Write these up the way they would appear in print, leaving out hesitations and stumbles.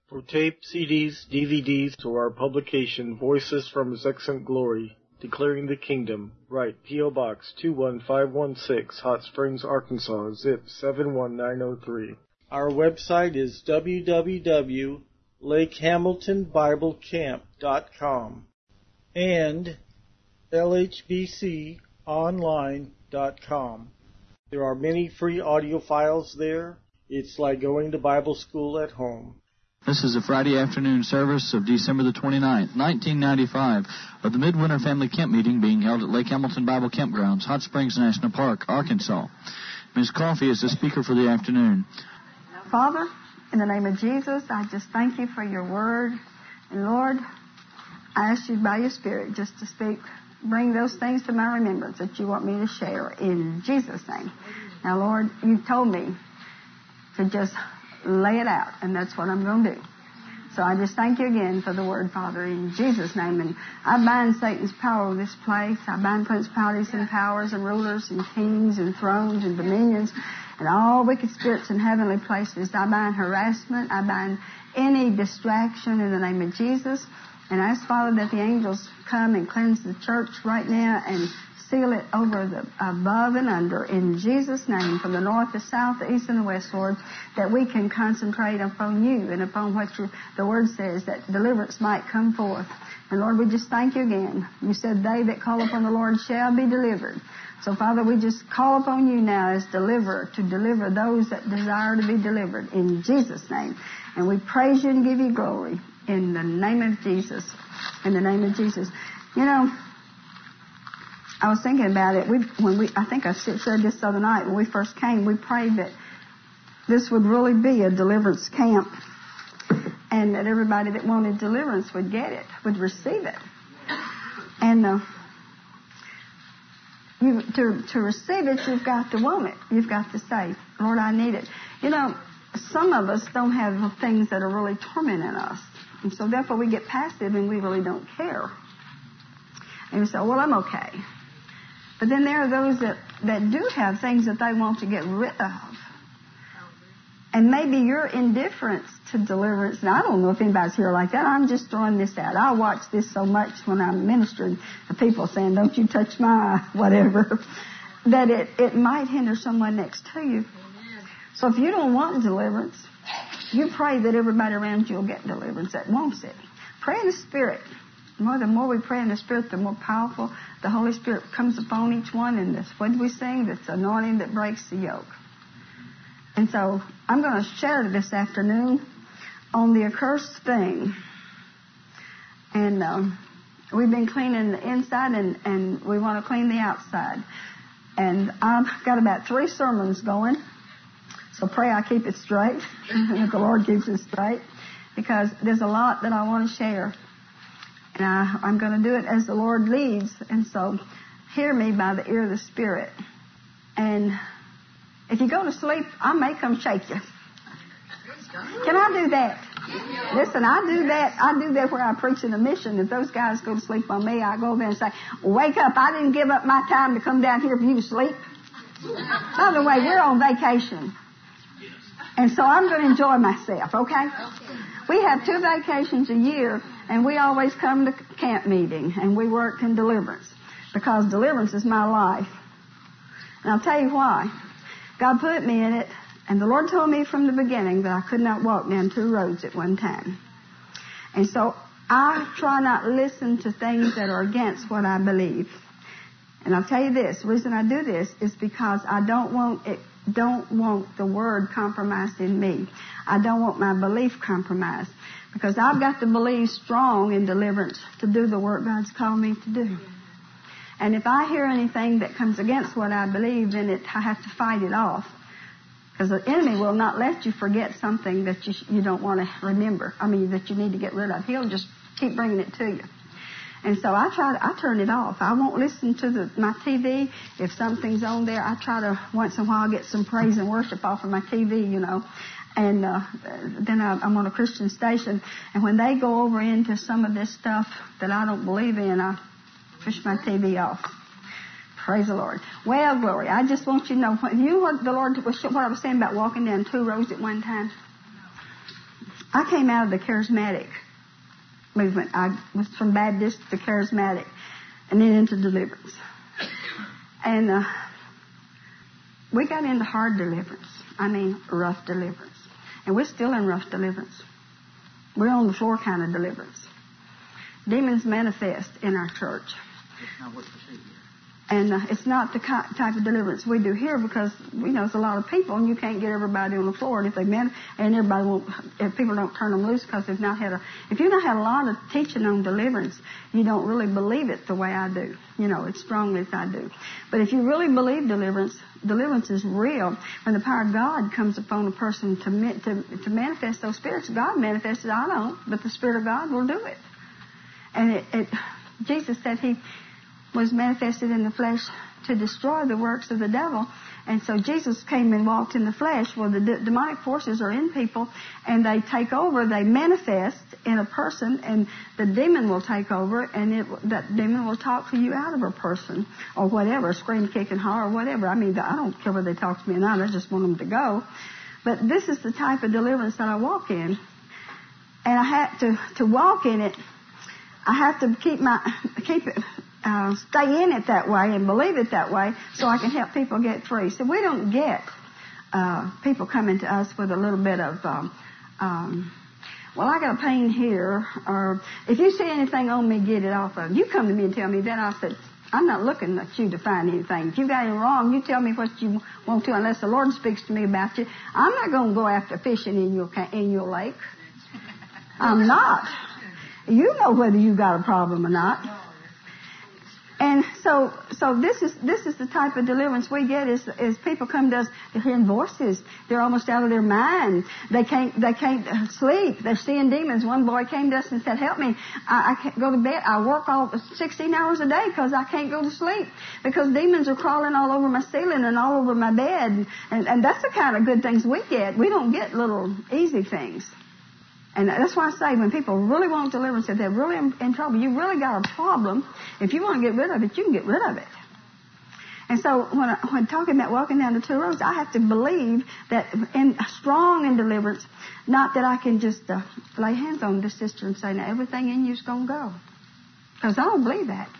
For tape, CDs, DVDs, to our publication, Voices from His Excellent Glory, Declaring the Kingdom, write P.O. Box 21516, Hot Springs, Arkansas, zip 71903. Our website is www.lakehamiltonbiblecamp.com and lhbconline.com. There are many free audio files there. It's like going to Bible school at home. This is a Friday afternoon service of December the 29th, 1995, of the Midwinter Family Camp Meeting being held at Lake Hamilton Bible Campgrounds, Hot Springs National Park, Arkansas. Ms. Coffey is the speaker for the afternoon. Father, in the name of Jesus, I just thank you for your word. And Lord, I ask you by your Spirit just to speak, bring those things to my remembrance that you want me to share in Jesus' name. Now, Lord, you told me to just lay it out, and that's what I'm going to do. So I just thank you again for the word, Father, in Jesus' name. And I bind Satan's power over this place. I bind principalities and powers and rulers and kings and thrones and dominions and all wicked spirits in heavenly places. I bind harassment. I bind any distraction in the name of Jesus. And I ask, Father, that the angels come and cleanse the church right now and seal it over the above and under in Jesus' name, from the north, the south, the east, and the west, Lord, that we can concentrate upon you and upon what the word says, that deliverance might come forth. And Lord, we just thank you again. You said, they that call upon the Lord shall be delivered. So, Father, we just call upon you now as deliverer to deliver those that desire to be delivered in Jesus' name. And we praise you and give you glory in the name of Jesus. In the name of Jesus. You know, I was thinking about it. I think I said this the other night when we first came, we prayed that this would really be a deliverance camp and that everybody that wanted deliverance would get it, would receive it. And to receive it, you've got to want it. You've got to say, Lord, I need it. You know, some of us don't have things that are really tormenting us. And so therefore we get passive and we really don't care. And we say, well, I'm okay. But then there are those that do have things that they want to get rid of. And maybe your indifference to deliverance, now I don't know if anybody's here like that, I'm just throwing this out. I watch this so much when I'm ministering to people saying, don't you touch my whatever, that it might hinder someone next to you. So if you don't want deliverance, you pray that everybody around you will get deliverance that wants it. Pray in the Spirit. The more we pray in the Spirit, the more powerful the Holy Spirit comes upon each one. And this, what do we sing? That's anointing that breaks the yoke. And so I'm going to share this afternoon on the accursed thing. And we've been cleaning the inside, and we want to clean the outside. And I've got about 3 sermons going. So pray I keep it straight, that the Lord keeps it straight, because there's a lot that I want to share. And I'm going to do it as the Lord leads. And so hear me by the ear of the Spirit. And if you go to sleep, I may come shake you. Can I do that? Listen, I do that where I preach in a mission. If those guys go to sleep on me, I go there and say, wake up. I didn't give up my time to come down here for you to sleep. By the way, we're on vacation. And so I'm going to enjoy myself, okay? We have 2 vacations a year, and we always come to camp meeting, and we work in deliverance, because deliverance is my life. And I'll tell you why. God put me in it, and the Lord told me from the beginning that I could not walk down 2 roads at one time. And so I try not to listen to things that are against what I believe. And I'll tell you this, the reason I do this is because I don't want the word compromised in me. I don't want my belief compromised, because I've got to believe strong in deliverance to do the work God's called me to do. And if I hear anything that comes against what I believe, then I have to fight it off, because the enemy will not let you forget something that you don't want to remember. That you need to get rid of. He'll just keep bringing it to you. And so I turn it off. I won't listen to my TV. If something's on there, I try to once in a while get some praise and worship off of my TV, you know. And then I'm on a Christian station. And when they go over into some of this stuff that I don't believe in, I push my TV off. Praise the Lord. Well, glory. I just want you to know, what I was saying about walking down 2 roads at one time? I came out of the charismatic movement. I was from Baptist to charismatic and then into deliverance. And we got into hard deliverance. I mean, rough deliverance. And we're still in rough deliverance. We're on the floor kind of deliverance. Demons manifest in our church. It's not what you see here. And it's not the type of deliverance we do here because we know it's a lot of people and you can't get everybody on the floor. And if everybody won't, if people don't turn them loose because if you've not had a lot of teaching on deliverance, you don't really believe it the way I do. You know, as strongly as I do. But if you really believe deliverance is real. When the power of God comes upon a person to manifest those spirits, God manifests it. I don't, but the Spirit of God will do it. And Jesus said He was manifested in the flesh to destroy the works of the devil. And so Jesus came and walked in the flesh. Well, the demonic forces are in people, and they take over. They manifest in a person, and the demon will take over, and that demon will talk to you out of a person or whatever, scream, kick, and holler, or whatever. I mean, I don't care whether they talk to me or not. I just want them to go. But this is the type of deliverance that I walk in. And I had to walk in it. I have to stay in it that way and believe it that way so I can help people get free. So we don't get people coming to us with a little bit of, well, I got a pain here, or if you see anything on me, get it off of. You come to me and tell me that. I said, I'm not looking at you to find anything. If you got anything wrong, you tell me what you want to, unless the Lord speaks to me about you. I'm not going to go after fishing in your lake. I'm not. You know whether you got a problem or not. And so this is the type of deliverance we get is people come to us, they're hearing voices. They're almost out of their mind. They can't sleep. They're seeing demons. One boy came to us and said, help me. I can't go to bed. I work 16 hours a day because I can't go to sleep because demons are crawling all over my ceiling and all over my bed. And that's the kind of good things we get. We don't get little easy things. And that's why I say when people really want deliverance, if they're really in trouble, you really got a problem. If you want to get rid of it, you can get rid of it. And so when talking about walking down the two roads, I have to believe that strong in deliverance, not that I can just lay hands on the sister and say, now everything in you's going to go. Because I don't believe that.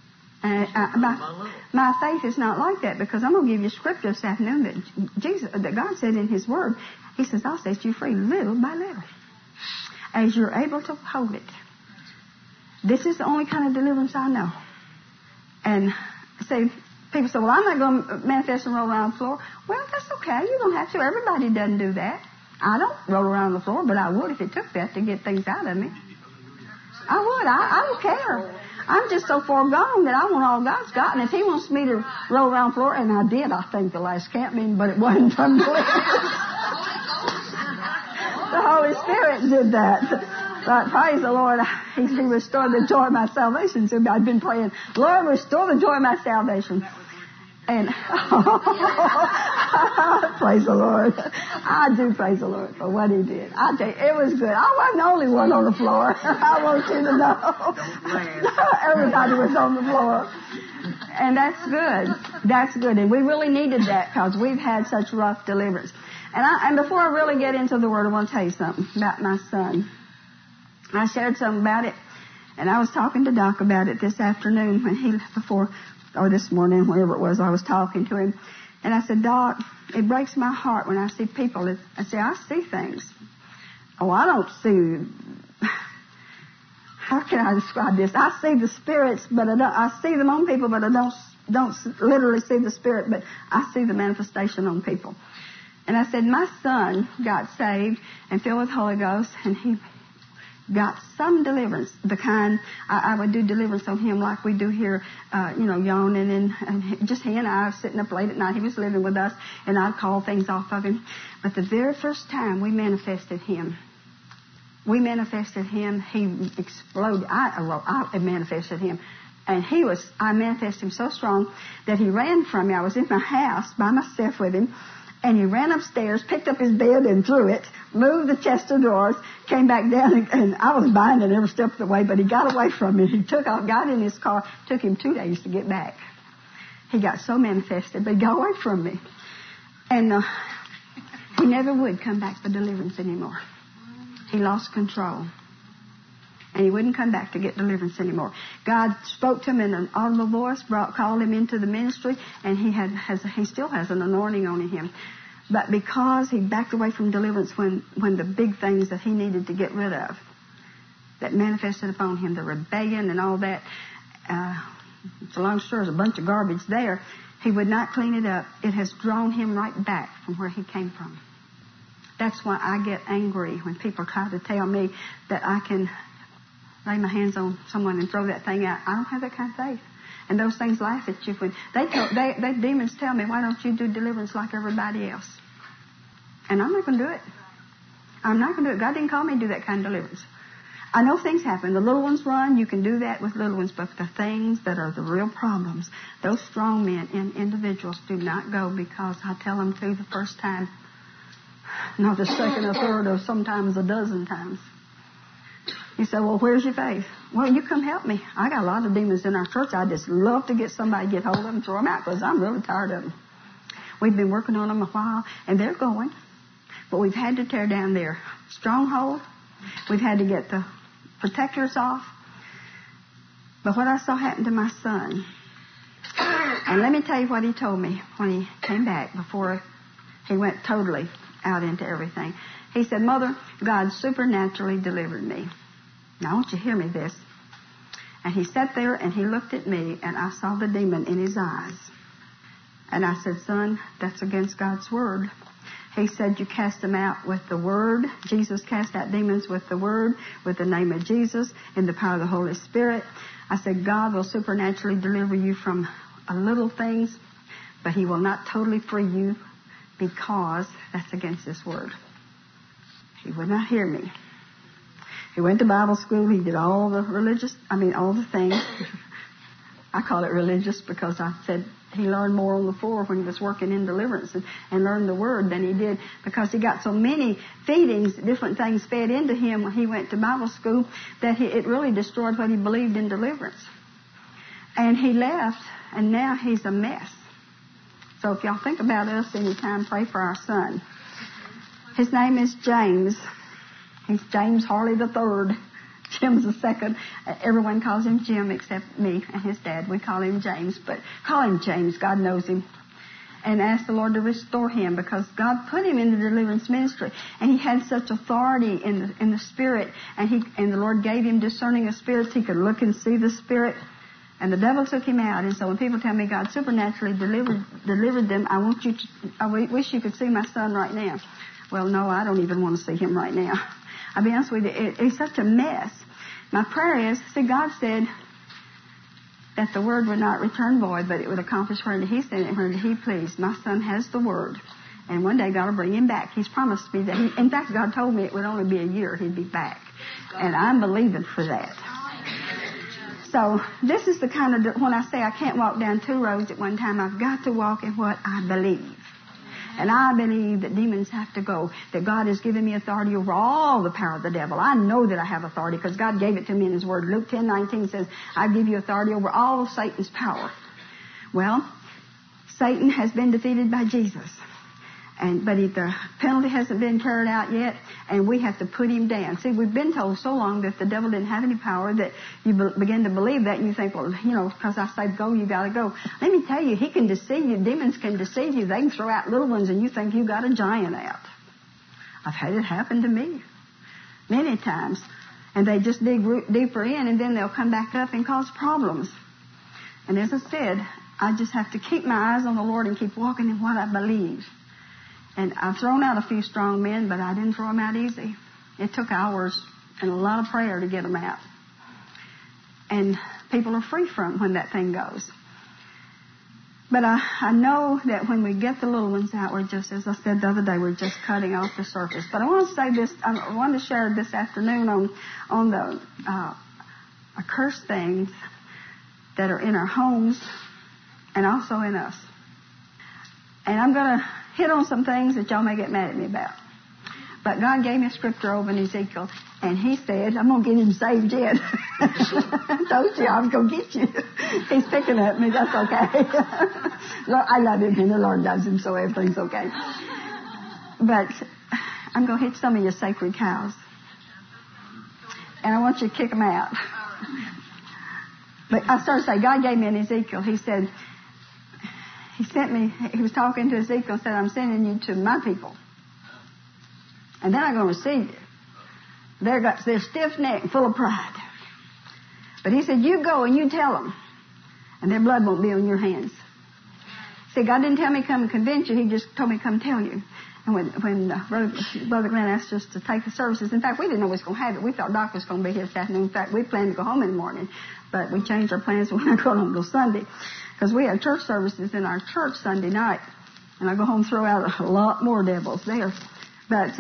My faith is not like that because I'm going to give you scripture this afternoon that God said in His Word. He says, I'll set you free little by little, as you're able to hold it. This is the only kind of deliverance I know. And people say, well, I'm not going to manifest and roll around the floor. Well, that's okay. You don't have to. Everybody doesn't do that. I don't roll around the floor, but I would if it took that to get things out of me. I would. I don't care. I'm just so far gone that I want all God's got. And if He wants me to roll around the floor, and I did, I think, the last camp meeting, but it wasn't from deliverance. The Holy Spirit did that. But praise the Lord, He restored the joy of my salvation. So I've been praying, Lord, restore the joy of my salvation. And praise the Lord. I do praise the Lord for what He did. I tell you, it was good. I wasn't the only one on the floor. I want you to know. Everybody was on the floor. And that's good. That's good. And we really needed that because we've had such rough deliverance. And before I really get into the Word, I want to tell you something about my son. I shared something about it, and I was talking to Doc about it this afternoon this morning, whenever it was, I was talking to him. And I said, Doc, it breaks my heart when I see people. I see things. Oh, I don't see, how can I describe this? I see the spirits, but I see them on people, but I don't literally see the spirit, but I see the manifestation on people. And I said, my son got saved and filled with the Holy Ghost, and he got some deliverance, the kind I would do deliverance on him like we do here, yawning and just he and I sitting up late at night. He was living with us, and I'd call things off of him. But the very first time we manifested him, he exploded. I manifested him. And I manifested him so strong that he ran from me. I was in my house by myself with him. And he ran upstairs, picked up his bed and threw it, moved the chest of drawers, came back down, and I was binding every step of the way, but he got away from me. He took off, got in his car. Took him 2 days to get back. He got so manifested, but he got away from me. And he never would come back for deliverance anymore. he lost control. And he wouldn't come back to get deliverance anymore. God spoke to him in an audible voice, called him into the ministry, and he still has an anointing on him. But because he backed away from deliverance when the big things that he needed to get rid of, that manifested upon him, the rebellion and all that, it's a long story, there's a bunch of garbage there, he would not clean it up. It has drawn him right back from where he came from. That's why I get angry when people try to tell me that I can lay my hands on someone and throw that thing out. I don't have that kind of faith. And those things laugh at you when they demons tell me, why don't you do deliverance like everybody else? And I'm not going to do it. I'm not going to do it. God didn't call me to do that kind of deliverance. I know things happen. The little ones run. You can do that with little ones. But the things that are the real problems, those strong men and individuals do not go because I tell them to the first time, not the second or third or sometimes a dozen times. You say, well, where's your faith? Well, you come help me. I got a lot of demons in our church. I just love to get somebody, get hold of them, throw them out because I'm really tired of them. We've been working on them a while, and they're going. But we've had to tear down their stronghold. We've had to get the protectors off. But what I saw happen to my son, and let me tell you what he told me when he came back before he went totally out into everything. He said, Mother, God supernaturally delivered me. Now, I want you to hear me this. And he sat there and he looked at me and I saw the demon in his eyes. And I said, son, that's against God's word. He said, you cast them out with the word. Jesus cast out demons with the word, with the name of Jesus, in the power of the Holy Spirit. I said, God will supernaturally deliver you from little things, but he will not totally free you because that's against his word. He would not hear me. He went to Bible school. He did all the all the things. I call it religious because I said he learned more on the floor when he was working in deliverance and learned the word than he did because he got so many feedings, different things fed into him when he went to Bible school that it really destroyed what he believed in deliverance. And he left, and now he's a mess. So if y'all think about us anytime, pray for our son. His name is James. He's James Harley III. Jim's the second. Everyone calls him Jim except me and his dad. We call him James, but call him James. God knows him. And ask the Lord to restore him because God put him in the deliverance ministry. And he had such authority in the Spirit. And the Lord gave him discerning of spirits. He could look and see the Spirit. And the devil took him out. And so when people tell me God supernaturally delivered them, I wish you could see my son right now. Well, no, I don't even want to see him right now. I'll be honest with you, it's such a mess. My prayer is, God said that the word would not return void, but it would accomplish where he sent it, where he pleased. My son has the word, and one day God will bring him back. He's promised me that. In fact, God told me it would only be a year he'd be back, and I'm believing for that. So this is the kind of, when I say I can't walk down two roads at one time, I've got to walk in what I believe. And I believe that demons have to go, that God has given me authority over all the power of the devil. I know that I have authority because God gave it to me in his word. Luke 10:19 says, I give you authority over all of Satan's power. Well, Satan has been defeated by Jesus. But the penalty hasn't been carried out yet, and we have to put him down. See, we've been told so long that the devil didn't have any power that you begin to believe that, and you think, well, because I say go, you got to go. Let me tell you, he can deceive you. Demons can deceive you. They can throw out little ones, and you think you got a giant out. I've had it happen to me many times, and they just dig deeper in, and then they'll come back up and cause problems. And as I said, I just have to keep my eyes on the Lord and keep walking in what I believe. And I've thrown out a few strong men, but I didn't throw them out easy. It took hours and a lot of prayer to get them out. And people are free from when that thing goes. But I know that when we get the little ones out, we're just, as I said the other day, we're just cutting off the surface. But I want to say this, I want to share this afternoon on the accursed things that are in our homes and also in us. And I'm going to hit on some things that y'all may get mad at me about. But God gave me a scripture over in Ezekiel, and he said, I'm going to get him saved yet. I told you I was going to get you. He's picking at me. That's okay. I love him, and the Lord loves him, so everything's okay. But I'm going to hit some of your sacred cows. and I want you to kick them out. But I started to say, God gave me an Ezekiel. He said, he was talking to Ezekiel and said, I'm sending you to my people. And then I'm going to receive you. They're stiff-necked, full of pride. But he said, you go and you tell them, and their blood won't be on your hands. See, God didn't tell me come and convince you. He just told me come tell you. And when Brother Glenn asked us to take the services, in fact, we didn't know we was going to have it. We thought Doc was going to be here this afternoon. In fact, we planned to go home in the morning. But we changed our plans when I go home till Sunday. Because we had church services in our church Sunday night. And I go home and throw out a lot more devils there. But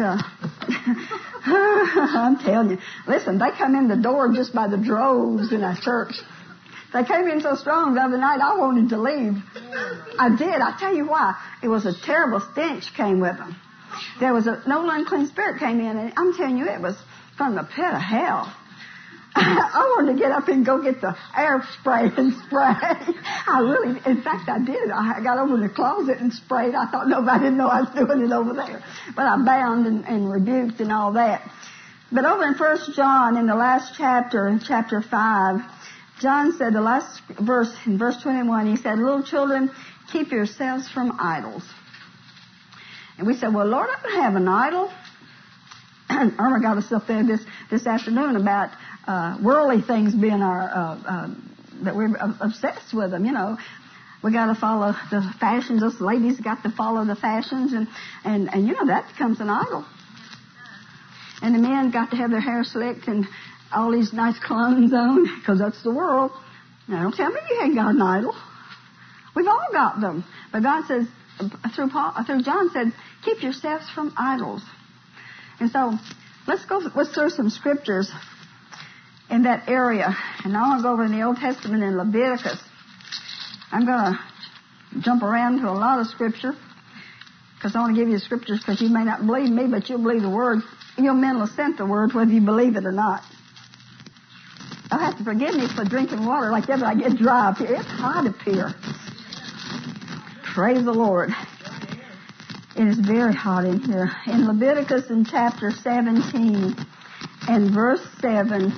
I'm telling you, listen, they come in the door just by the droves in our church. They came in so strong the other night, I wanted to leave. I did. I tell you why. It was a terrible stench came with them. There was no unclean spirit came in, and I'm telling you, it was from the pit of hell. I wanted to get up and go get the air spray and spray. In fact, I did. I got over in the closet and sprayed. I thought nobody would know I was doing it over there. But I bound and rebuked and all that. But over in 1 John, in the last chapter, in chapter 5, John said, the last verse, in verse 21, he said, little children, keep yourselves from idols. And we said, well, Lord, I don't have an idol. And Irma got us up there this afternoon about worldly things being that we're obsessed with them, you know. We got to follow the fashions. Us ladies got to follow the fashions, and you know, that becomes an idol. And the men got to have their hair slicked and all these nice colognes on, because that's the world. Now, don't tell me you ain't got an idol. We've all got them. But God says, through John said, keep yourselves from idols. And so, let's through some scriptures in that area. And now I'll go over in the Old Testament in Leviticus. I'm going to jump around to a lot of scripture, because I want to give you the scriptures, because you may not believe me, but you'll believe the word. You'll mentally assent the word, whether you believe it or not. I'll have to forgive me for drinking water like that, but I get dry up here. It's hot up here. Praise the Lord. It is very hot in here. In Leviticus in chapter 17 and verse 7,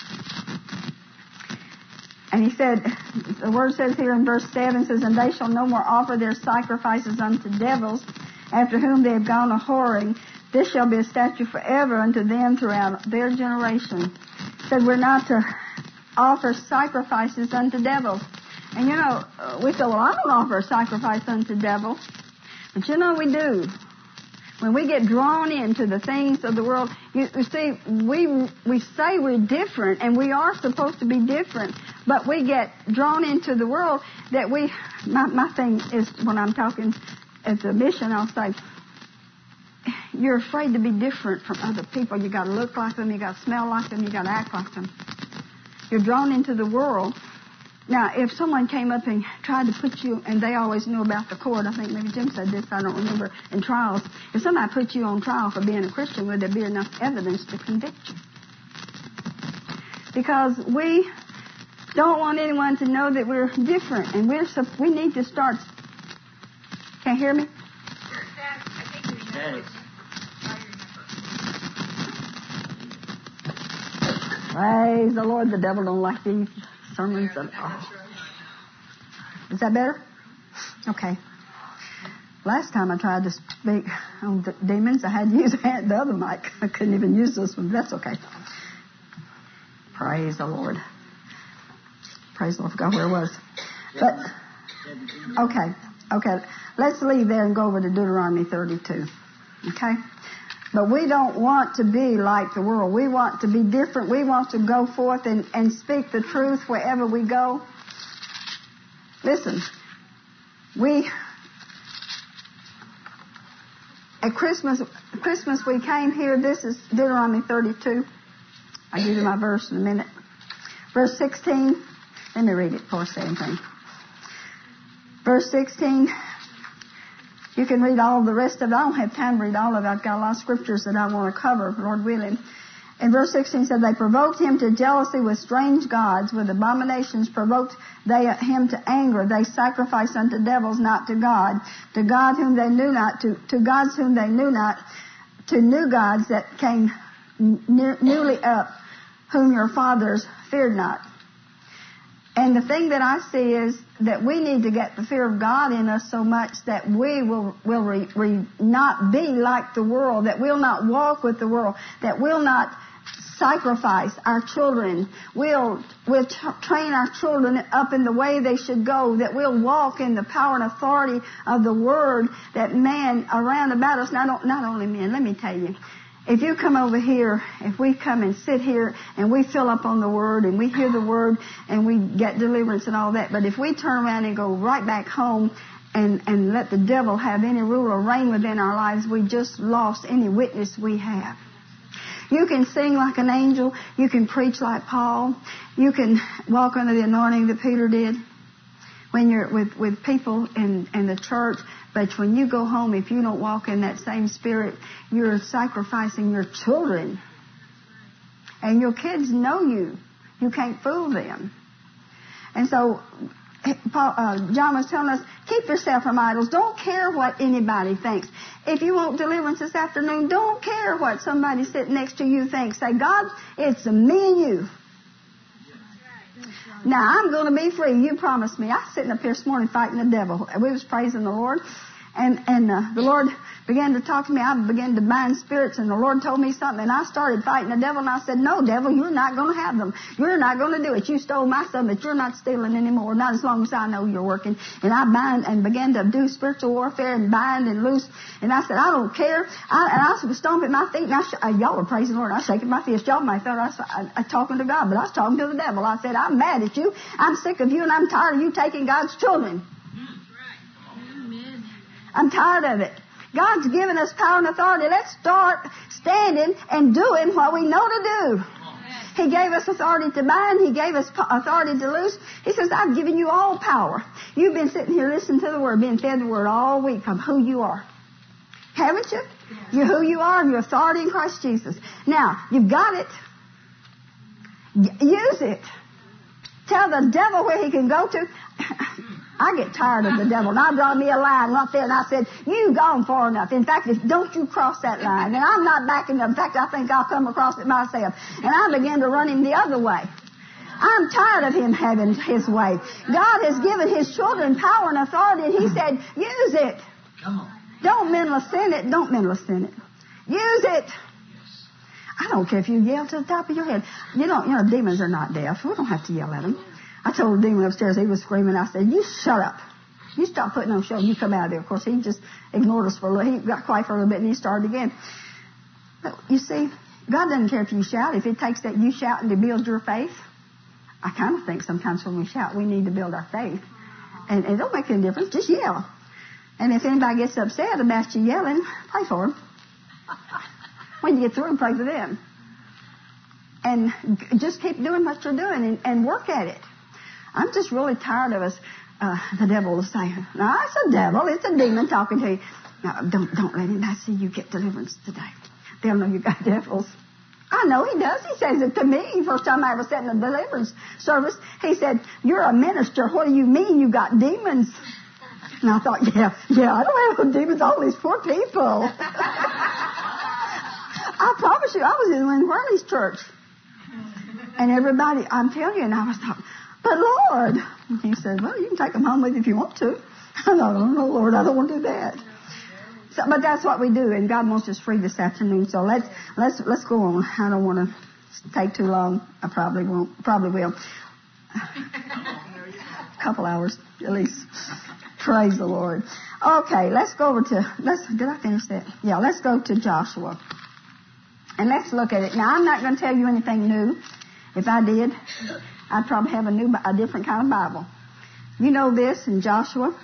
and he said, the word says here in verse 7, says, and they shall no more offer their sacrifices unto devils, after whom they have gone a-whoring. This shall be a statute forever unto them throughout their generation. Said we're not to offer sacrifices unto devils. And you know, we say, well, I don't offer a sacrifice unto devil. But you know we do. When we get drawn into the things of the world, you see, we say we're different, and we are supposed to be different, but we get drawn into the world that my thing is, when I'm talking at the mission, I'll say, you're afraid to be different from other people. You got to look like them, you got to smell like them, you got to act like them. You're drawn into the world. Now, if someone came up and tried to put you, and they always knew about the court, I think maybe Jim said this, I don't remember, in trials, if somebody put you on trial for being a Christian, would there be enough evidence to convict you? Because we don't want anyone to know that we're different, and we need to start. Can't hear me? Praise the Lord, the devil don't like these sermons at all. Is that better? Okay. Last time I tried to speak on demons, I had to use the other mic. I couldn't even use this one. That's okay. Praise the Lord. Praise the Lord. I forgot where it was. But, okay. Let's leave there and go over to Deuteronomy 32. Okay? But we don't want to be like the world. We want to be different. We want to go forth and speak the truth wherever we go. Listen, at Christmas we came here. This is Deuteronomy 32. I'll give you my verse in a minute. Verse 16. Let me read it before I say anything. Verse 16. You can read all the rest of it. I don't have time to read all of it. I've got a lot of scriptures that I want to cover, Lord willing. And verse 16 said, they provoked him to jealousy with strange gods. With abominations provoked they him to anger. They sacrificed unto devils, not to God. To God whom they knew not. To gods whom they knew not. To new gods that came newly up, whom your fathers feared not. And the thing that I see is that we need to get the fear of God in us so much that we will not be like the world, that we'll not walk with the world, that we'll not sacrifice our children. We'll train our children up in the way they should go, that we'll walk in the power and authority of the Word, that man around about us, not only men, let me tell you, if you come over here, if we come and sit here and we fill up on the Word and we hear the Word and we get deliverance and all that, but if we turn around and go right back home and let the devil have any rule or reign within our lives, we just lost any witness we have. You can sing like an angel. You can preach like Paul. You can walk under the anointing that Peter did when you're with people in the church. But when you go home, if you don't walk in that same spirit, you're sacrificing your children. And your kids know you. You can't fool them. And so John was telling us, keep yourself from idols. Don't care what anybody thinks. If you want deliverance this afternoon, don't care what somebody sitting next to you thinks. Say, God, it's me and you. Now, I'm going to be free. You promised me. I was sitting up here this morning fighting the devil. We was praising the Lord. And the Lord began to talk to me. I began to bind spirits, and the Lord told me something, and I started fighting the devil, and I said, no, devil, you're not going to have them. You're not going to do it. You stole my son, but you're not stealing anymore, not as long as I know you're working. And I bind and began to do spiritual warfare and bind and loose. And I said, I don't care. I was stomping my feet, and y'all were praising the Lord. I was shaking my fist. Y'all might have thought I was talking to God, but I was talking to the devil. I said, I'm mad at you. I'm sick of you, and I'm tired of you taking God's children. I'm tired of it. God's given us power and authority. Let's start standing and doing what we know to do. He gave us authority to bind. He gave us authority to loose. He says, I've given you all power. You've been sitting here listening to the Word, being fed the Word all week of who you are. Haven't you? You're who you are and your authority in Christ Jesus. Now, you've got it. Use it. Tell the devil where he can go to. I get tired of the devil. And I draw me a line right there, and I said, you've gone far enough. In fact, don't you cross that line. And I'm not backing up. In fact, I think I'll come across it myself. And I began to run him the other way. I'm tired of him having his way. God has given his children power and authority, and he said, use it. Come on. Don't mentally sin it. Don't mentally sin it. Use it. I don't care if you yell to the top of your head. You know, demons are not deaf. We don't have to yell at them. I told the demon upstairs, he was screaming. I said, you shut up. You stop putting on show. You come out of there. Of course, he just ignored us for a little. He got quiet for a little bit, and he started again. But you see, God doesn't care if you shout. If it takes that you shouting to build your faith, I kind of think sometimes when we shout, we need to build our faith. And it don't make any difference. Just yell. And if anybody gets upset about you yelling, pray for them. When you get through, pray for them. And just keep doing what you're doing and work at it. I'm just really tired of us, the devil will say, no, it's a devil, it's a demon talking to you. No, don't let anybody see you get deliverance today. They'll know you got devils. I know he does. He says it to me. First time I ever sat in a deliverance service, he said, you're a minister. What do you mean you got demons? And I thought, yeah, I don't have demons, all these poor people. I promise you, I was in Lynn Worley's church. And everybody, I'm telling you, and I was talking, but Lord, and he said, well, you can take them home with you if you want to. I thought, oh, no, Lord, I don't want to do that. So, but that's what we do, and God wants us free this afternoon. So let's go on. I don't want to take too long. I probably won't. Probably will. A couple hours at least. Praise the Lord. Okay, let's go over to. Did I finish that? Yeah, let's go to Joshua, and let's look at it. Now, I'm not going to tell you anything new. If I did, I'd probably have a different kind of Bible. You know this in Joshua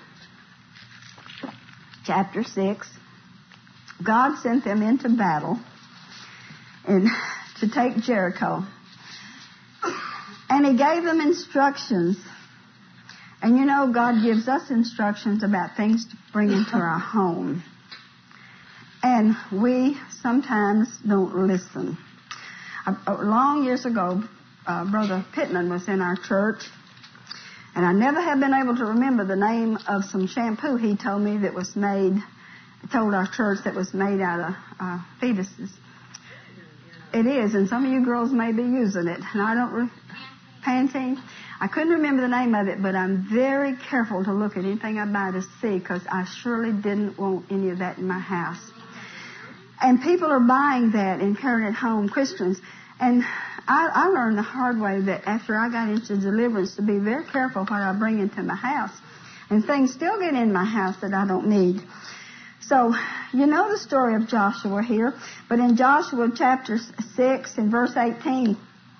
chapter 6. God sent them into battle and to take Jericho. And he gave them instructions. And you know, God gives us instructions about things to bring into our home. And we sometimes don't listen. Long years ago, Brother Pittman was in our church, and I never have been able to remember the name of some shampoo he told me that was made, told our church that was made out of fetuses. It is, and some of you girls may be using it. And I don't... Pantene. I couldn't remember the name of it, but I'm very careful to look at anything I buy to see, because I surely didn't want any of that in my house. And people are buying that and carrying it home, Christians. And I learned the hard way that after I got into deliverance to be very careful what I bring into my house. And things still get in my house that I don't need. So, you know the story of Joshua here, but in Joshua chapter 6 and verse 18,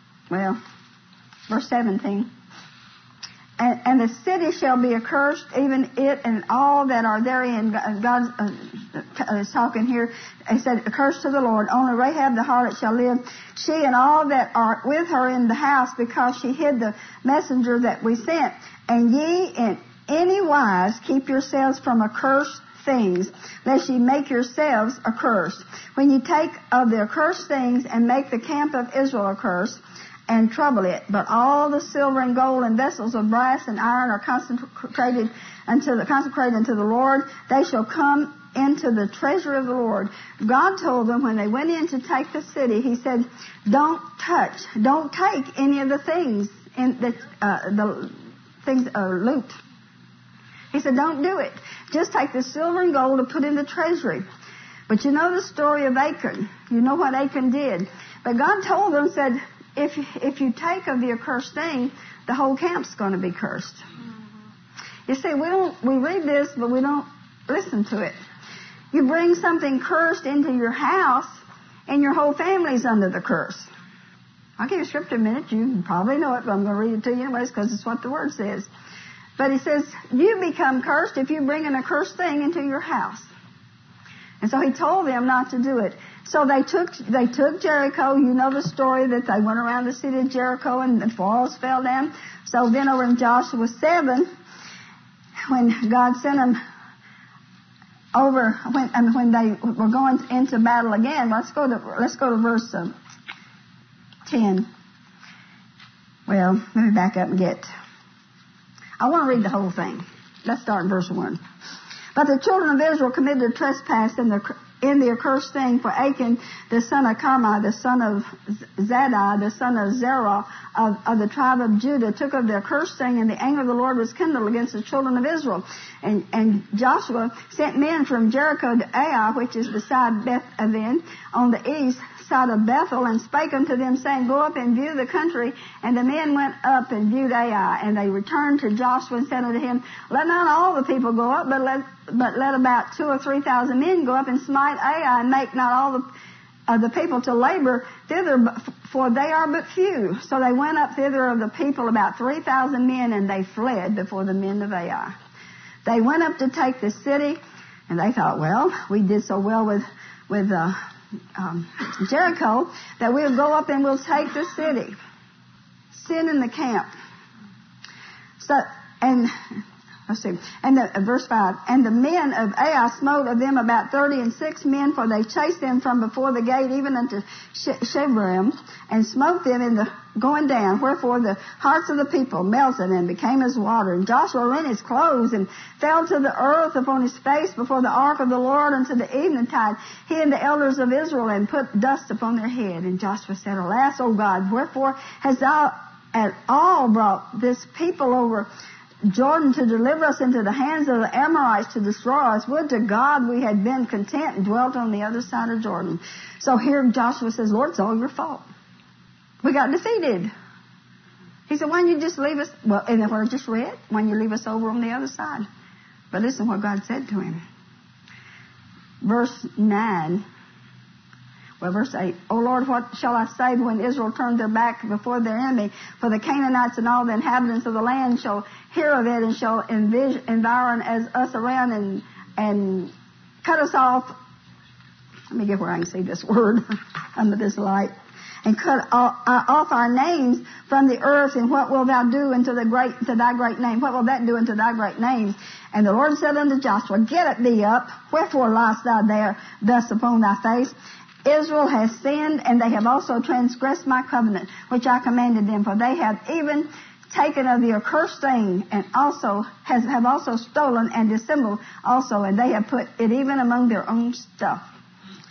verse 17, and the city shall be accursed, even it and all that are therein. God is talking here. He said, accursed to the Lord. Only Rahab the harlot shall live, she and all that are with her in the house, because she hid the messenger that we sent. And ye in any wise keep yourselves from accursed things, lest ye make yourselves accursed. When ye take of the accursed things and make the camp of Israel accursed, and trouble it. But all the silver and gold and vessels of brass and iron are consecrated unto the Lord. They shall come into the treasury of the Lord. God told them when they went in to take the city, He said, don't take any of the things in the things loot. He said, don't do it. Just take the silver and gold and put in the treasury. But you know the story of Achan. You know what Achan did. But God told them, said, if you take of the accursed thing, the whole camp's going to be cursed. You see, we read this, but we don't listen to it. You bring something cursed into your house, and your whole family's under the curse. I'll give you scripture in a minute. You probably know it, but I'm going to read it to you anyways, because it's what the Word says. But He says, you become cursed if you bring an accursed thing into your house. And so He told them not to do it. So they took Jericho. You know the story that they went around the city of Jericho and the walls fell down. So then over in Joshua 7, when God sent them over, when they were going into battle again, let's go to verse 10. Well, let me back up and I want to read the whole thing. Let's start in verse 1. But the children of Israel committed a trespass in the accursed thing, for Achan, the son of Carmi, the son of Zadai, the son of Zerah, of the tribe of Judah, took of the accursed thing, and the anger of the Lord was kindled against the children of Israel. And Joshua sent men from Jericho to Ai, which is beside Beth Aven, on the east side of Bethel, and spake unto them, saying, go up and view the country. And the men went up and viewed Ai. And they returned to Joshua and said unto him, let not all the people go up, but let about 2,000 or 3,000 men go up and smite Ai, and make not all the people to labor thither, for they are but few. So they went up thither of the people about 3,000 men, and they fled before the men of Ai. They went up to take the city, and they thought, well, we did so well with Jericho that we'll go up and we'll take the city. Sin in the camp. So, and let's see. And verse 5. And the men of Ai smote of them about 36 men, for they chased them from before the gate even unto Shebarim, and smote them in the going down. Wherefore the hearts of the people melted and became as water. And Joshua rent his clothes and fell to the earth upon his face before the ark of the Lord unto the eventide, he and the elders of Israel, and put dust upon their head. And Joshua said, alas, O God, wherefore hast thou at all brought this people over Jordan to deliver us into the hands of the Amorites to destroy us? Would to God we had been content and dwelt on the other side of Jordan. So here Joshua says, Lord, it's all your fault. We got defeated. He said, why don't you just leave us? Well, and what I just read, why don't you leave us over on the other side? But listen what God said to him. Verse 9. Well, verse 8. O Lord, what shall I say when Israel turned their back before their enemy? For the Canaanites and all the inhabitants of the land shall hear of it, and shall environ as us around and cut us off. Let me get where I can see this word under this light. And cut off our names from the earth. And what wilt thou do unto thy great name? What will that do unto thy great name? And the Lord said unto Joshua, get thee up. Wherefore liest thou there thus upon thy face? Israel has sinned, and they have also transgressed my covenant, which I commanded them. For they have even taken of the accursed thing, and also have also stolen and dissembled also, and they have put it even among their own stuff.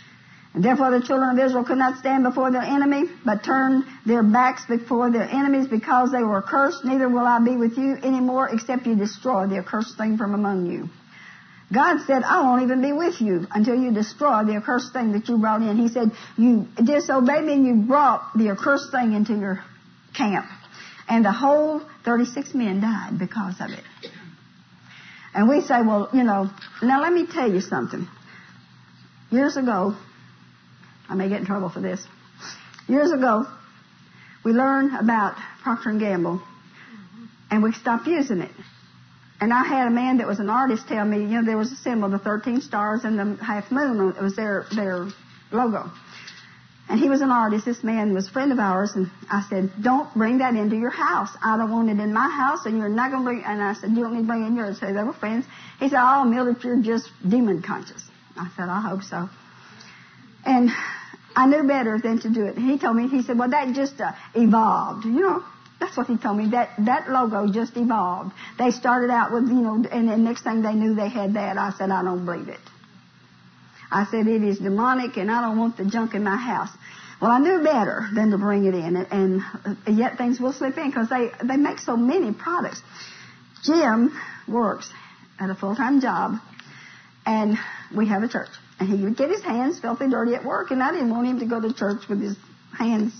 And therefore the children of Israel could not stand before their enemy, but turned their backs before their enemies because they were accursed. Neither will I be with you anymore except you destroy the accursed thing from among you. God said, I won't even be with you until you destroy the accursed thing that you brought in. He said, you disobeyed me and you brought the accursed thing into your camp. And the whole 36 men died because of it. And we say, well, now let me tell you something. Years ago, I may get in trouble for this. Years ago, we learned about Procter & Gamble, and we stopped using it. And I had a man that was an artist tell me, there was a symbol, the 13 stars and the half moon. It was their logo. And he was an artist. This man was a friend of ours, and I said, don't bring that into your house. I don't want it in my house, and you're not going to bring it. And I said, you don't need to bring it in yours. So they were friends. He said, oh, Mildred, you're just demon conscious. I said, I hope so. And I knew better than to do it. He told me, he said, well, that just evolved. That's what he told me. That logo just evolved. They started out with, and the next thing they knew they had that. I said, I don't believe it. I said, it is demonic, and I don't want the junk in my house. Well, I knew better than to bring it in, and yet things will slip in because they make so many products. Jim works at a full-time job, and we have a church. And he would get his hands filthy dirty at work, and I didn't want him to go to church with his hands.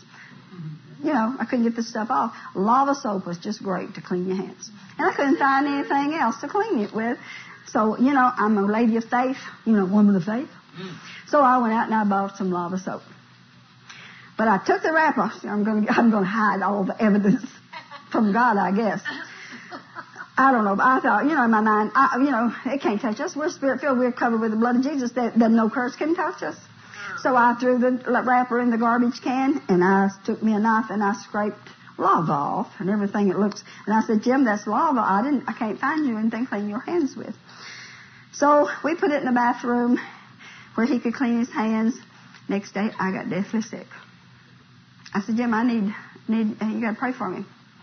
I couldn't get this stuff off. Lava soap was just great to clean your hands. And I couldn't find anything else to clean it with. So, I'm a lady of faith, woman of faith. So I went out and I bought some lava soap. But I took the wrapper. I'm going to hide all the evidence from God, I guess. I don't know. But I thought, in my mind, it can't touch us. We're spirit-filled. We're covered with the blood of Jesus. That no curse can touch us. So I threw the wrapper in the garbage can, and I took me a knife and I scraped lava off and everything it looks. And I said, Jim, that's lava. I can't find you anything to clean your hands with. So we put it in the bathroom where he could clean his hands. Next day, I got deathly sick. I said, Jim, I need you got to pray for me.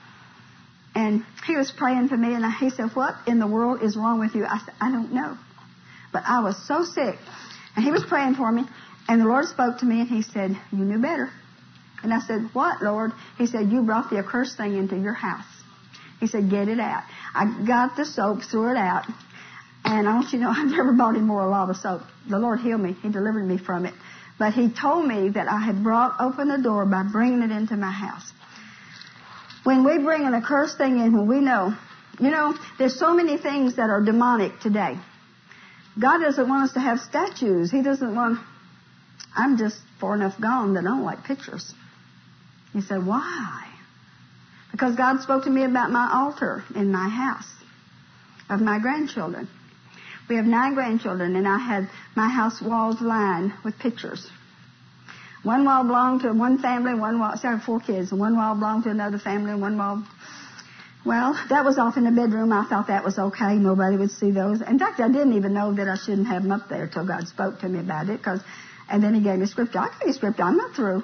And he was praying for me, and he said, what in the world is wrong with you? I said, I don't know. But I was so sick. And he was praying for me, and the Lord spoke to me, and he said, you knew better. And I said, what, Lord? He said, you brought the accursed thing into your house. He said, get it out. I got the soap, threw it out, and I want you to know I've never bought any more lava soap. The Lord healed me. He delivered me from it. But he told me that I had opened the door by bringing it into my house. When we bring an accursed thing in, when we know, there's so many things that are demonic today. God doesn't want us to have statues. He doesn't want, I'm just far enough gone that I don't like pictures. You say, why? Because God spoke to me about my altar in my house of my grandchildren. We have 9 grandchildren, and I had my house walls lined with pictures. One wall belonged to one family, I have 4 kids, and one wall belonged to another family, and one wall. Well, that was off in the bedroom. I thought that was okay. Nobody would see those. In fact, I didn't even know that I shouldn't have them up there till God spoke to me about it. And then he gave me scripture. I gave you scripture. I'm not through.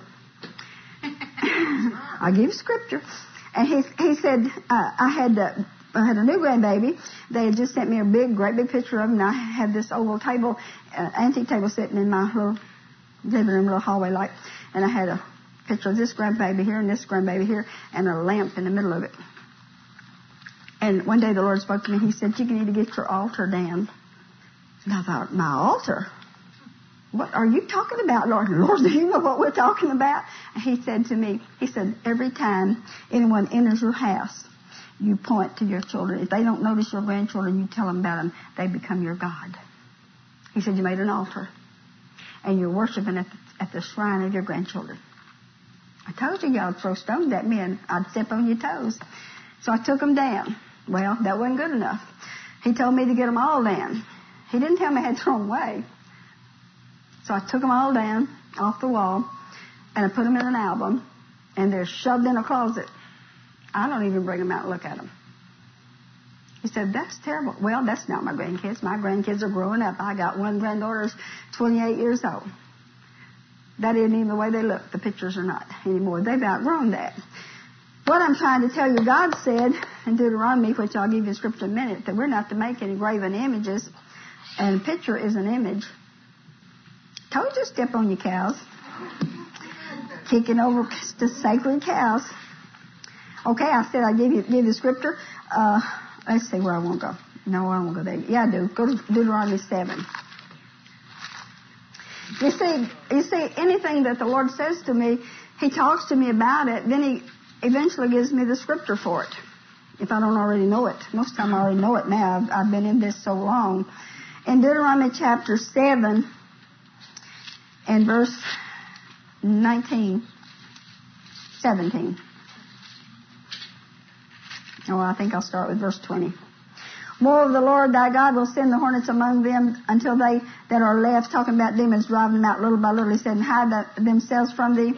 I gave scripture. And he said, I had a new grandbaby. They had just sent me great big picture of him. And I had this oval table, antique table sitting in my little living room, little hallway light. And I had a picture of this grandbaby here and this grandbaby here and a lamp in the middle of it. And one day the Lord spoke to me. He said, you need to get your altar down. And I thought, my altar? What are you talking about, Lord? Lord, do you know what we're talking about? And he said to me, every time anyone enters your house, you point to your children. If they don't notice your grandchildren, you tell them about them. They become your God. He said, you made an altar. And you're worshiping at the shrine of your grandchildren. I told you y'all throw stones at me and I'd step on your toes. So I took them down. Well, that wasn't good enough. He told me to get them all down. He didn't tell me I had to throw them away. So I took them all down off the wall, and I put them in an album, and they're shoved in a closet. I don't even bring them out and look at them. He said, that's terrible. Well, that's not my grandkids. My grandkids are growing up. I got one granddaughter who's 28 years old. That isn't even the way they look. The pictures are not anymore. They've outgrown that. What I'm trying to tell you, God said in Deuteronomy, which I'll give you scripture in a minute, that we're not to make any graven images, and a picture is an image. Told you to step on your cows. Kicking over the sacred cows. Okay, I said I'd give you the scripture. Let's see where I want to go. No, I won't go there. Yeah, I do. Go to Deuteronomy 7. You see, anything that the Lord says to me, He talks to me about it, then He eventually gives me the scripture for it, if I don't already know it. Most of the time I already know it now. I've been in this so long. In Deuteronomy chapter 7 and verse 17. Oh, I think I'll start with verse 20. Moreover, the Lord thy God will send the hornets among them until they that are left, talking about demons, driving them out little by little. He said, and hide themselves from thee,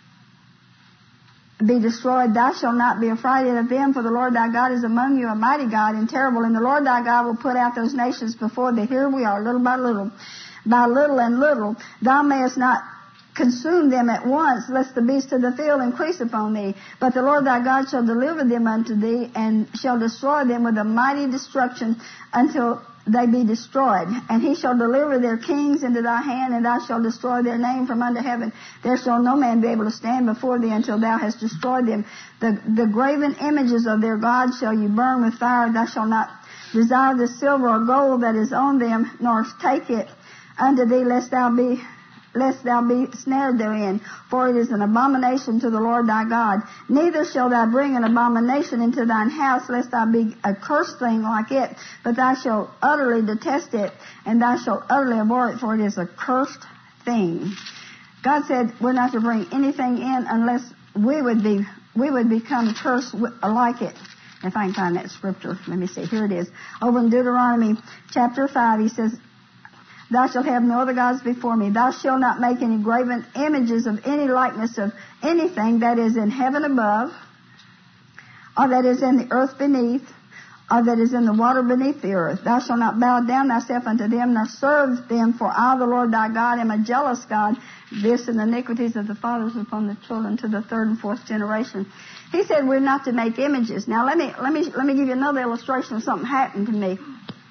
be destroyed. Thou shalt not be afraid of them, for the Lord thy God is among you, a mighty God and terrible. And the Lord thy God will put out those nations before thee. Here we are, little by little and little. Thou mayest not consume them at once, lest the beasts of the field increase upon thee. But the Lord thy God shall deliver them unto thee, and shall destroy them with a mighty destruction until they be destroyed. And he shall deliver their kings into thy hand, and thou shalt destroy their name from under heaven. There shall no man be able to stand before thee until thou hast destroyed them. The graven images of their gods shall you burn with fire. Thou shalt not desire the silver or gold that is on them, nor take it unto thee, lest thou be snared therein, for it is an abomination to the Lord thy God. Neither shalt thou bring an abomination into thine house, lest thou be a cursed thing like it, but thou shalt utterly detest it, and thou shalt utterly abhor it, for it is a cursed thing. God said we're not to bring anything in unless we would become cursed like it. If I can find that scripture, let me see. Here it is. Over in Deuteronomy chapter 5, he says, thou shalt have no other gods before me. Thou shalt not make any graven images of any likeness of anything that is in heaven above, or that is in the earth beneath, or that is in the water beneath the earth. Thou shalt not bow down thyself unto them, nor serve them, for I, the Lord thy God, am a jealous God. This and the iniquities of the fathers upon the children to the third and fourth generation. He said we're not to make images. Now let me give you another illustration of something happened to me.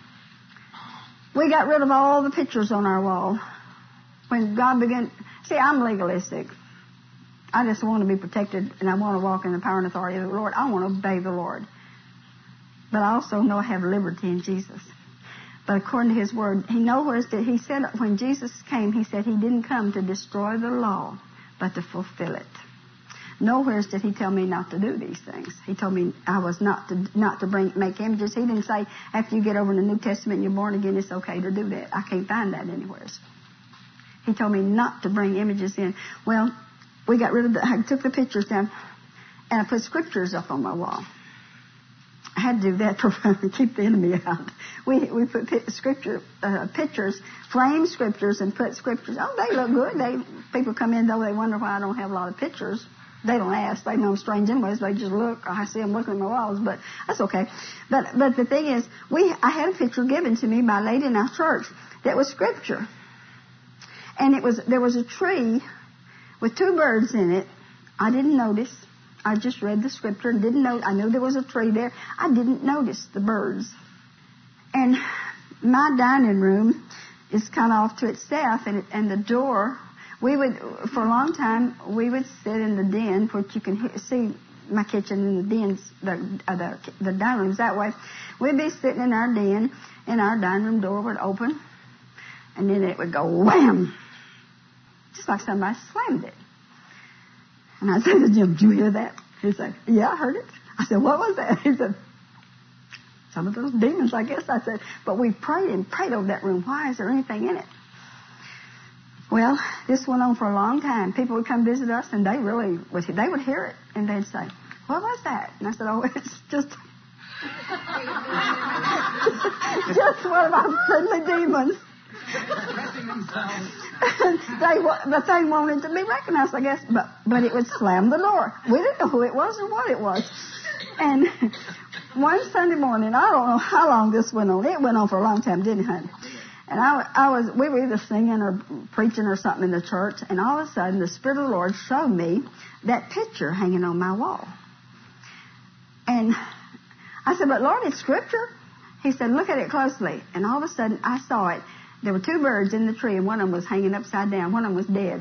We got rid of all the pictures on our wall. When God began... See, I'm legalistic. I just want to be protected, and I want to walk in the power and authority of the Lord. I want to obey the Lord. But I also know I have liberty in Jesus. But according to His Word, He said when Jesus came, He said He didn't come to destroy the law, but to fulfill it. Nowhere did He tell me not to do these things. He told me I was not to make images. He didn't say after you get over in the New Testament and you're born again, it's okay to do that. I can't find that anywhere. He told me not to bring images in. Well, we got rid of I took the pictures down, and I put scriptures up on my wall. I had to do that to keep the enemy out. We put pictures, frame scriptures, and put scriptures. Oh, they look good. People come in, though, they wonder why I don't have a lot of pictures. They don't ask. They know I'm strange anyways. They just look. I see them looking at my walls, but that's okay. But the thing is, I had a picture given to me by a lady in our church that was scripture. And there was a tree with two birds in it. I didn't notice. I just read the scripture and didn't know. I knew there was a tree there. I didn't notice the birds. And my dining room is kind of off to itself, and the door... for a long time, we would sit in the den, which you can see my kitchen and the dens, the dining rooms that way. We'd be sitting in our den, and our dining room door would open, and then it would go wham, just like somebody slammed it. And I said to Jim, did you hear that? He said, yeah, I heard it. I said, what was that? He said, some of those demons, I guess. I said, but we prayed over that room. Why? Is there anything in it? Well, this went on for a long time. People would come visit us, and they would hear it, and they'd say, what was that? And I said, oh, it's just one of our friendly demons. But they wanted to be recognized, I guess, but it would slam the door. We didn't know who it was or what it was. And one Sunday morning, I don't know how long this went on. It went on for a long time, didn't it? And we were either singing or preaching or something in the church, and all of a sudden the Spirit of the Lord showed me that picture hanging on my wall. And I said, but Lord, it's scripture. He said, look at it closely. And all of a sudden I saw it. There were 2 birds in the tree, and one of them was hanging upside down. One of them was dead.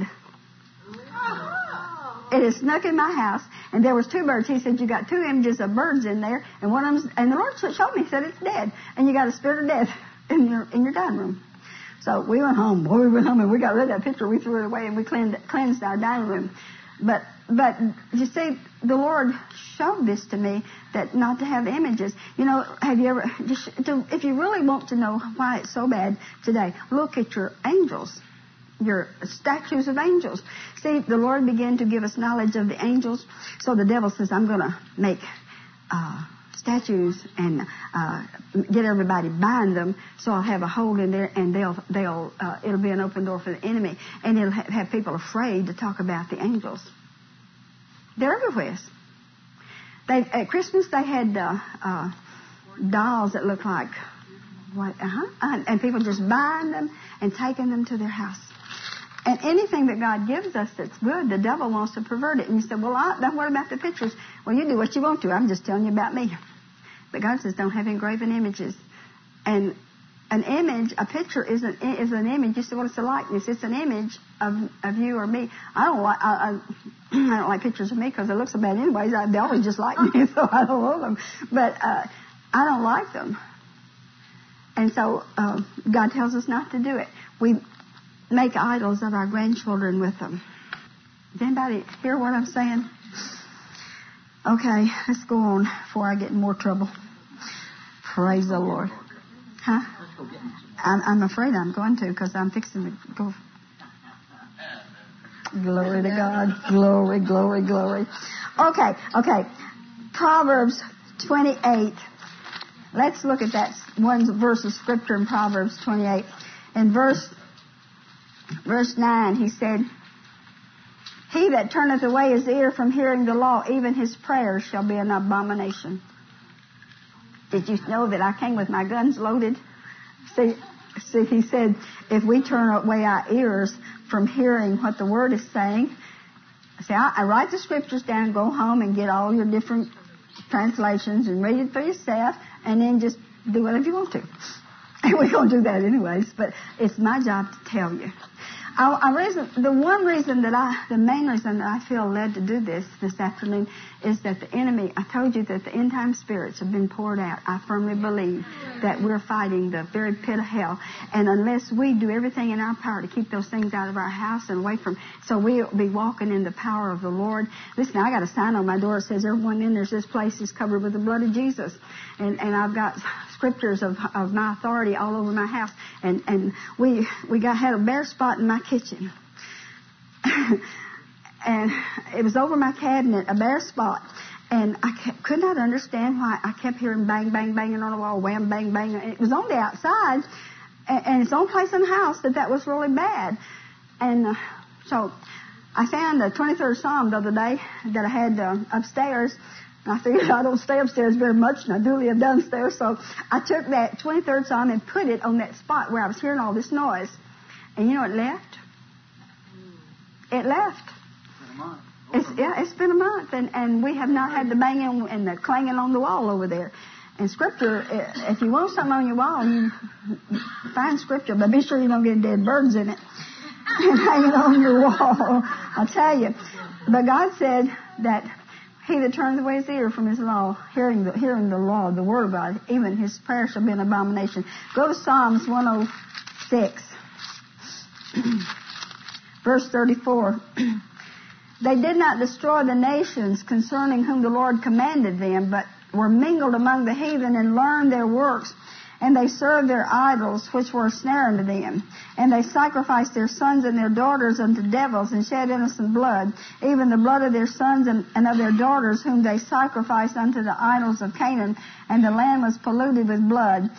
It had snuck in my house, and there was 2 birds. He said, you got 2 images of birds in there, and one of them's, and the Lord showed me, he said, it's dead, and you got a spirit of death in your dining room. So we went home. Boy, we went home, and we got rid of that picture. We threw it away, and we cleansed our dining room. But you see, the Lord showed this to me, that not to have images. You know, have you ever, if you really want to know why it's so bad today, look at your angels. Your statues of angels. See, the Lord began to give us knowledge of the angels. So the devil says, I'm going to make statues and get everybody, bind them, so I'll have a hole in there, and it'll be an open door for the enemy, and it'll have people afraid to talk about the angels. They're everywhere. At Christmas they had dolls that looked like and people just buying them and taking them to their house. And anything that God gives us that's good, the devil wants to pervert it. And you say, well, then what about the pictures? Well, you do what you want to. I'm just telling you about me. But God says don't have engraven images. And an image, a picture is an image. You say, well, it's a likeness. It's an image of you or me. I don't like pictures of me because it looks so bad anyways. They always just like me, so I don't love them. But I don't like them. And so God tells us not to do it. We make idols of our grandchildren with them. Does anybody hear what I'm saying? Okay, let's go on before I get in more trouble. Praise the Lord. Huh? I'm afraid I'm going to, because I'm fixing to go. Glory to God. Glory, glory, glory. Okay. Proverbs 28. Let's look at that one verse of Scripture in Proverbs 28. In verse 9, he said, he that turneth away his ear from hearing the law, even his prayers shall be an abomination. Did you know that I came with my guns loaded? See, he said, if we turn away our ears from hearing what the Word is saying, see, I write the Scriptures down, go home and get all your different translations and read it for yourself, and then just do whatever you want to. And we're going to do that anyways, but it's my job to tell you. The main reason that I feel led to do this afternoon is that the enemy, I told you that the end time spirits have been poured out. I firmly believe that we're fighting the very pit of hell. And unless we do everything in our power to keep those things out of our house and away from, so we'll be walking in the power of the Lord. Listen, I got a sign on my door that says everyone in this place is covered with the blood of Jesus. And I've got scriptures of my authority all over my house. And we had a bare spot in my kitchen. And it was over my cabinet, a bare spot. And I could not understand why I kept hearing bang, bang, banging on the wall, wham, bang, bang. And it was on the outside. And it's the only place in the house that was really bad. And so I found the 23rd Psalm the other day that I had upstairs. And I figured I don't stay upstairs very much, and I do live downstairs. So I took that 23rd Psalm and put it on that spot where I was hearing all this noise. And you know, it left. It left. It's been a month, and we have not had the banging and the clanging on the wall over there. And Scripture, if you want something on your wall, you find Scripture, but be sure you don't get dead birds in it and hanging on your wall. I'll tell you. But God said that he that turns away his ear from his law, hearing the law, the word of God, even his prayer shall be an abomination. Go to Psalms 106, verse 34. They did not destroy the nations concerning whom the Lord commanded them, but were mingled among the heathen and learned their works. And they served their idols, which were a snare unto them. And they sacrificed their sons and their daughters unto devils, and shed innocent blood, even the blood of their sons and of their daughters, whom they sacrificed unto the idols of Canaan. And the land was polluted with blood.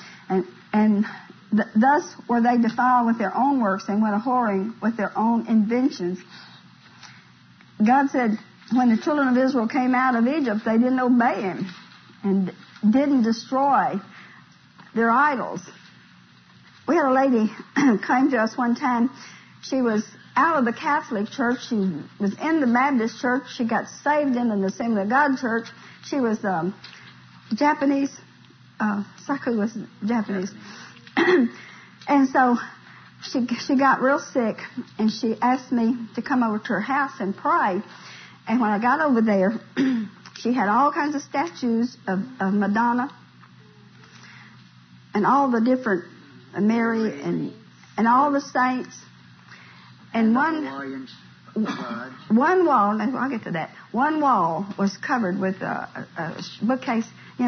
Thus were they defiled with their own works, and went a-whoring with their own inventions. God said, when the children of Israel came out of Egypt, they didn't obey him and didn't destroy their idols. We had a lady came to us one time. She was out of the Catholic Church. She was in the Baptist Church. She got saved in the Assembly of God Church. She was Japanese. Saku was Japanese. And so she got real sick, and she asked me to come over to her house and pray. And when I got over there, she had all kinds of statues of Madonna and all the different Mary and all the saints. And one wall, I'll get to that. One wall was covered with a bookcase,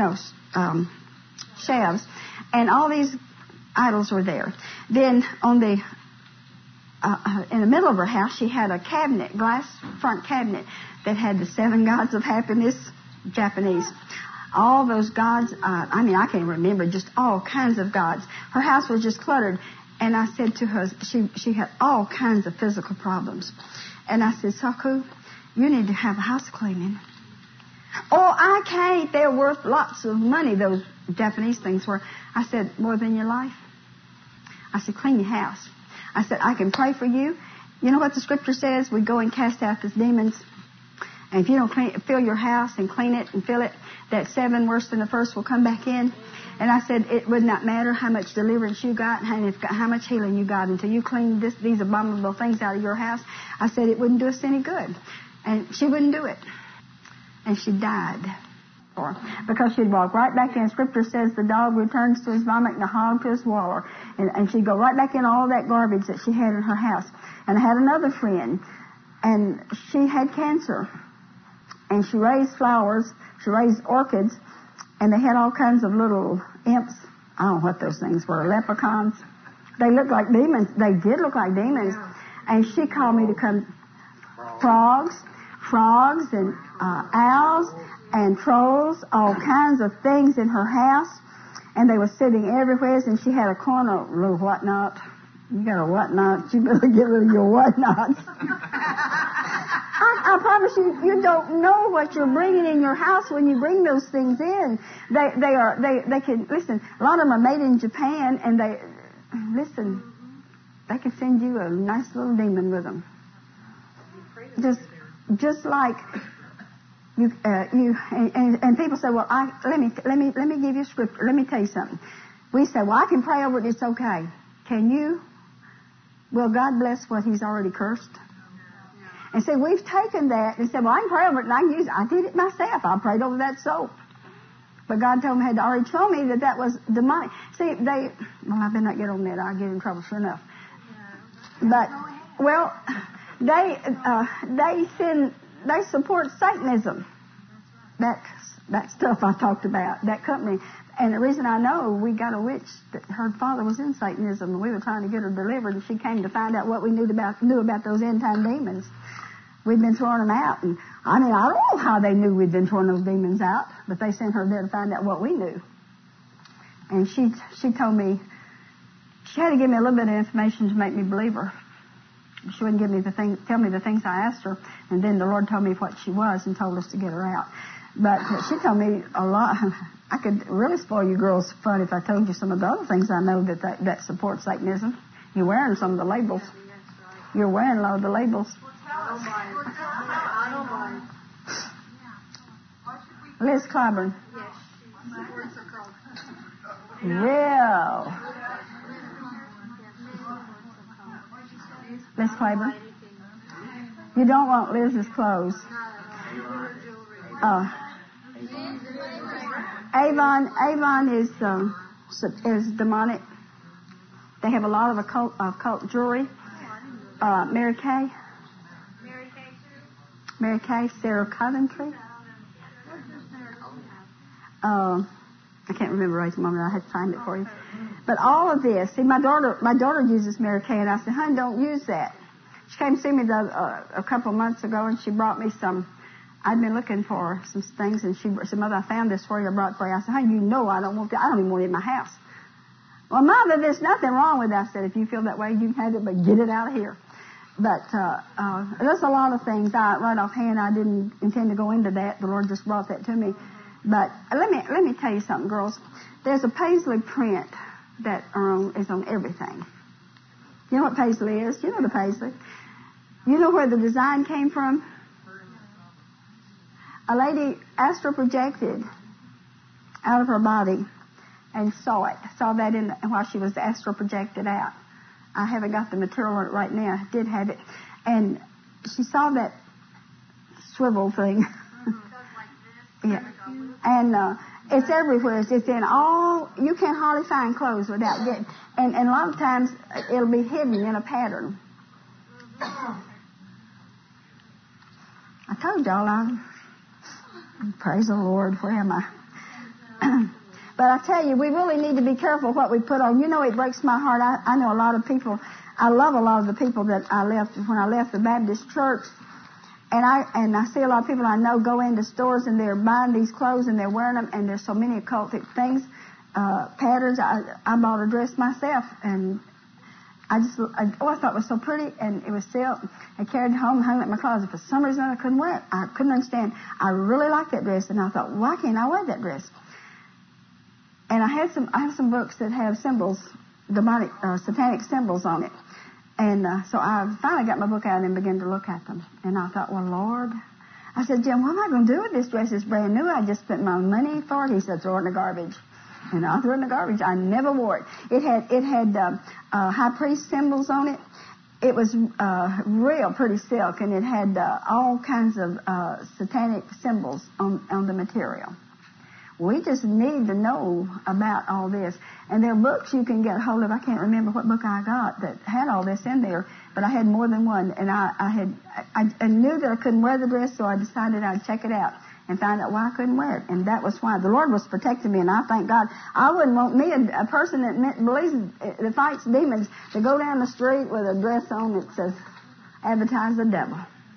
shelves, and all these idols were there. Then on the in the middle of her house, she had a cabinet, glass front cabinet, that had the 7 gods of happiness, Japanese. All those gods, I can't remember, just all kinds of gods. Her house was just cluttered. And I said to her, she had all kinds of physical problems. And I said, Saku, you need to have a house cleaning. Oh, I can't. They're worth lots of money, those Japanese things were. I said, more than your life? I said, clean your house. I said, I can pray for you. You know what the scripture says? We go and cast out these demons. And if you don't fill your house and clean it and fill it, that 7 worse than the first will come back in. And I said, it would not matter how much deliverance you got and how much healing you got until you cleaned these abominable things out of your house. I said, it wouldn't do us any good. And she wouldn't do it. And she died. Because she'd walk right back in. Scripture says the dog returns to his vomit and the hog to his waller. And she'd go right back in all that garbage that she had in her house. And I had another friend, and she had cancer. And she raised flowers. She raised orchids. And they had all kinds of little imps. I don't know what those things were, leprechauns. They looked like demons. They did look like demons. And she called me to come. Frogs and owls and trolls, all kinds of things in her house. And they were sitting everywhere. And she had a corner, a little whatnot. You got a whatnot. You better get rid of your whatnots. I promise you don't know what you're bringing in your house when you bring those things in. They can, listen, a lot of them are made in Japan, and they can send you a nice little demon with them. Just like you and people say, well, let me give you scripture. Let me tell you something. We say, well, I can pray over it. It's okay. Can you? Will God bless what He's already cursed? And see, we've taken that and said, well, I can pray over it and I can use it. I did it myself. I prayed over that soap. But God told me, had already told me that was demonic. See, I better not get on that. I'll get in trouble sure enough. But, well, they support Satanism. That stuff I talked about, that company. And the reason I know, we got a witch that her father was in Satanism, and we were trying to get her delivered, and she came to find out what we knew about those end-time demons. We'd been throwing them out, and I don't know how they knew we'd been throwing those demons out, but they sent her there to find out what we knew. And she told me, she had to give me a little bit of information to make me believe her. She wouldn't tell me the things I asked her, and then the Lord told me what she was and told us to get her out. But she told me a lot. I could really spoil you girls' fun if I told you some of the other things I know that support Satanism. You're wearing some of the labels. You're wearing a lot of the labels. Liz Clyburn. Real. Liz Clyburn. You don't want Liz's clothes. Avon is demonic. They have a lot of occult jewelry. Mary Kay, Sarah Coventry. I can't remember right at the moment. I had to find it for you. But all of this. See, my daughter uses Mary Kay, and I said, "Honey, don't use that." She came to see me a couple of months ago, and she brought me some. I'd been looking for some things, and she said, "Mother, I found this for you. I brought it for you." I said, "Honey, you know I don't want that. I don't even want it in my house." "Well, Mother, there's nothing wrong with that." I said, "If you feel that way, you can have it, but get it out of here." But there's a lot of things. Right offhand, I didn't intend to go into that. The Lord just brought that to me. But let me tell you something, girls. There's a Paisley print that is on everything. You know what Paisley is? You know the Paisley. You know where the design came from? A lady astral projected out of her body and saw that while she was astral projected out. I haven't got the material on it right now. I did have it. And she saw that swivel thing. Yeah. And it's everywhere. It's in all, you can't hardly find clothes without getting, and a lot of times it'll be hidden in a pattern. I told y'all, praise the Lord, where am I? But I tell you, we really need to be careful what we put on. You know, it breaks my heart. I know a lot of people, I love a lot of the people that I left, when I left the Baptist church. And I see a lot of people I know go into stores and they're buying these clothes and they're wearing them, and there's so many occultic things, patterns. I bought a dress myself, and I thought it was so pretty, and it was silk. I carried it home and hung it in my closet. For some reason I couldn't wear it. I couldn't understand. I really liked that dress, and I thought, why can't I wear that dress? And I have some books that have symbols, demonic, satanic symbols on it. And so I finally got my book out and began to look at them. And I thought, well, Lord. I said, Jim, what am I going to do with this dress? It's brand new. I just spent my money for it. He said, throw it in the garbage. And I threw it in the garbage. I never wore it. It had high priest symbols on it. It was real pretty silk, and it had all kinds of satanic symbols on the material. We just need to know about all this. And there are books you can get a hold of. I can't remember what book I got that had all this in there, but I had more than one. And I knew that I couldn't wear the dress, so I decided I'd check it out and find out why I couldn't wear it. And that was why. The Lord was protecting me, and I thank God. I wouldn't want me, a person that believes, that fights demons, to go down the street with a dress on that says, advertise the devil.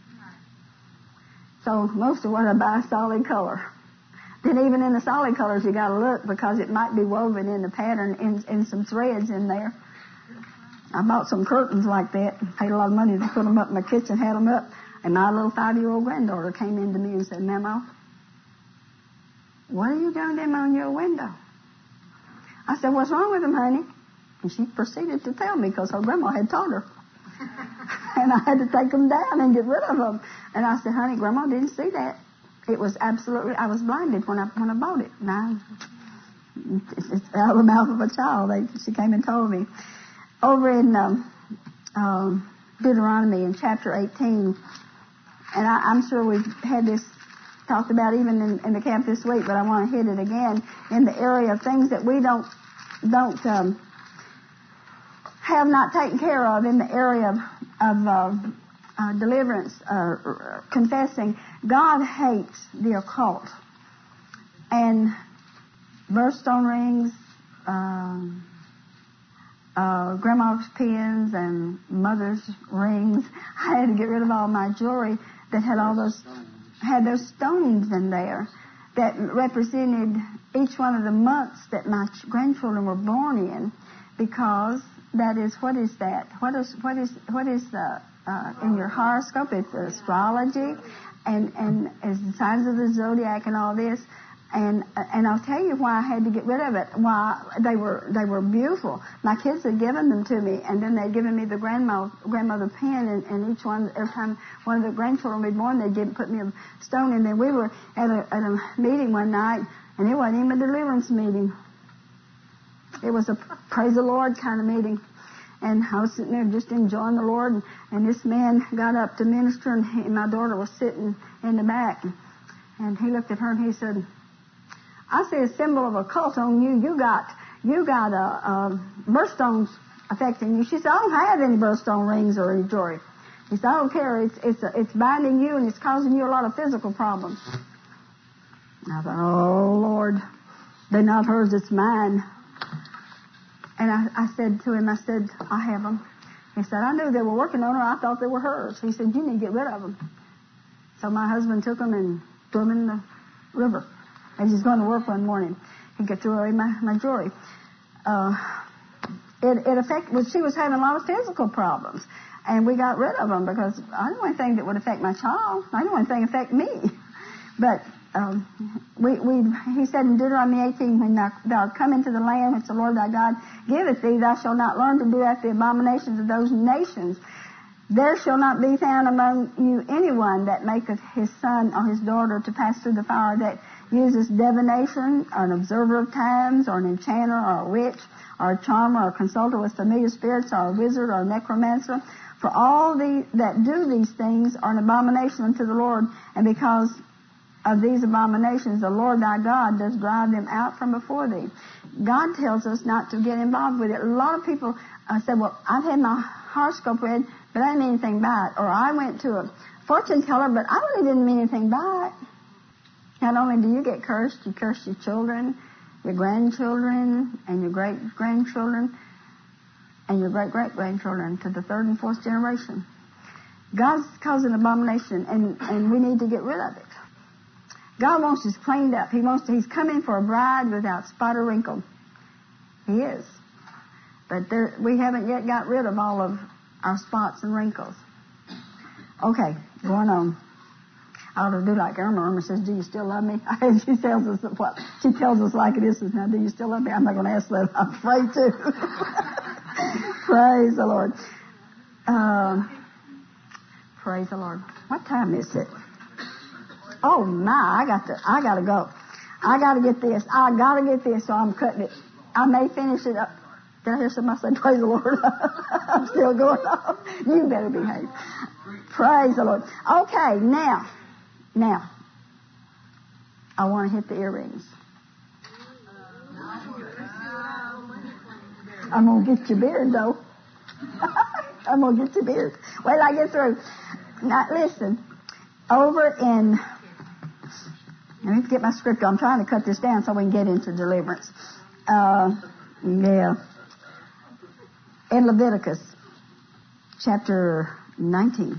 So most of what I buy is solid color. Then even in the solid colors, you got to look, because it might be woven in the pattern in some threads in there. I bought some curtains like that, paid a lot of money to put them up in my kitchen, had them up, and my little 5-year-old granddaughter came in to me and said, Mama, what are you doing them on your window? I said, what's wrong with them, honey? And she proceeded to tell me, because her grandma had taught her. And I had to take them down and get rid of them. And I said, honey, Grandma didn't see that. It was absolutely, I was blinded when I bought it. Now, it's out of the mouth of a child. She came and told me. Over in Deuteronomy in chapter 18, and I'm sure we've had this talked about even in the camp this week, but I want to hit it again in the area of things that we don't have not taken care of in the area of deliverance, confessing. God hates the occult. And birthstone rings, grandma's pins and mother's rings. I had to get rid of all my jewelry that had had those stones in there that represented each one of the months that my grandchildren were born in, because that is, what is that? What is the in your horoscope? It's astrology, and it's the signs of the zodiac and all this. And I'll tell you why I had to get rid of it. Why they were beautiful. My kids had given them to me, and then they'd given me the grandmother pen, and each one, every time one of the grandchildren would be born, they'd put me a stone. And then we were at a meeting one night, and it wasn't even a deliverance meeting. It was a praise the Lord kind of meeting. And I was sitting there just enjoying the Lord, and this man got up to minister, and my daughter was sitting in the back. And he looked at her and he said, I see a symbol of a cult on you. You got birthstones affecting you. She said, I don't have any birthstone rings or any jewelry. He said, I don't care. It's binding you, and it's causing you a lot of physical problems. And I thought, oh, Lord, they're not hers, it's mine. And I said to him, I have them. He said, I knew they were working on her. I thought they were hers. He said, you need to get rid of them. So my husband took them and threw them in the river. As he's going to work one morning, he got throw away my jewelry. It affected. She was having a lot of physical problems, and we got rid of them because I didn't want anything that would affect my child. I didn't want anything to affect me. But he said in Deuteronomy 18, when thou come into the land which the Lord thy God giveth thee, thou shalt not learn to do after the abominations of those nations. There shall not be found among you anyone that maketh his son or his daughter to pass through the fire, that uses divination, or an observer of times, or an enchanter, or a witch, or a charmer, or a consultant with familiar spirits, or a wizard, or a necromancer. For all that do these things are an abomination unto the Lord, and because of these abominations, the Lord thy God does drive them out from before thee. God tells us not to get involved with it. A lot of people say, well, I've had my horoscope read, but I didn't mean anything by it. Or I went to a fortune teller, but I really didn't mean anything by it. Not only do you get cursed, you curse your children, your grandchildren, and your great-grandchildren, and your great-great-grandchildren to the third and fourth generation. God's causing abomination, and we need to get rid of it. God wants us cleaned up. He's coming for a bride without spot or wrinkle. He is. But we haven't yet got rid of all of our spots and wrinkles. Okay, going on. I ought to do like Irma. Irma says, do you still love me? She tells us what? She tells us like it is. Now, do you still love me? I'm not going to ask that. I'm afraid to. Praise the Lord. Praise the Lord. What time is it? Oh my, I gotta go. I gotta get this. So I'm cutting it. I may finish it up. Did I hear somebody say, praise the Lord? I'm still going on. You better behave. Praise the Lord. Okay, now, I want to hit the earrings. I'm going to get your beard, though. I'm going to get your beard. Wait till I get through. Now, listen. Over in... Let me get my script. I'm trying to cut this down so we can get into deliverance. In Leviticus, chapter 19.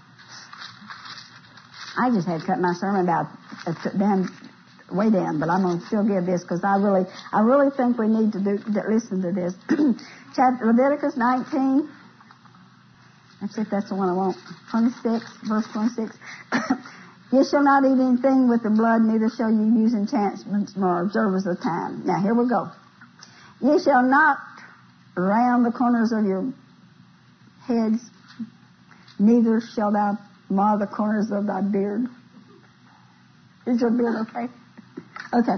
I just had to cut my sermon about way down, but I'm going to still give this because I really think we need to listen to this. Leviticus 19. Let's see if that's the one I want. 26, verse 26. You shall not eat anything with the blood, neither shall you use enchantments nor observers of time. Now, here we go. You shall not round the corners of your heads, neither shall thou mar the corners of thy beard. Is your beard okay? Okay.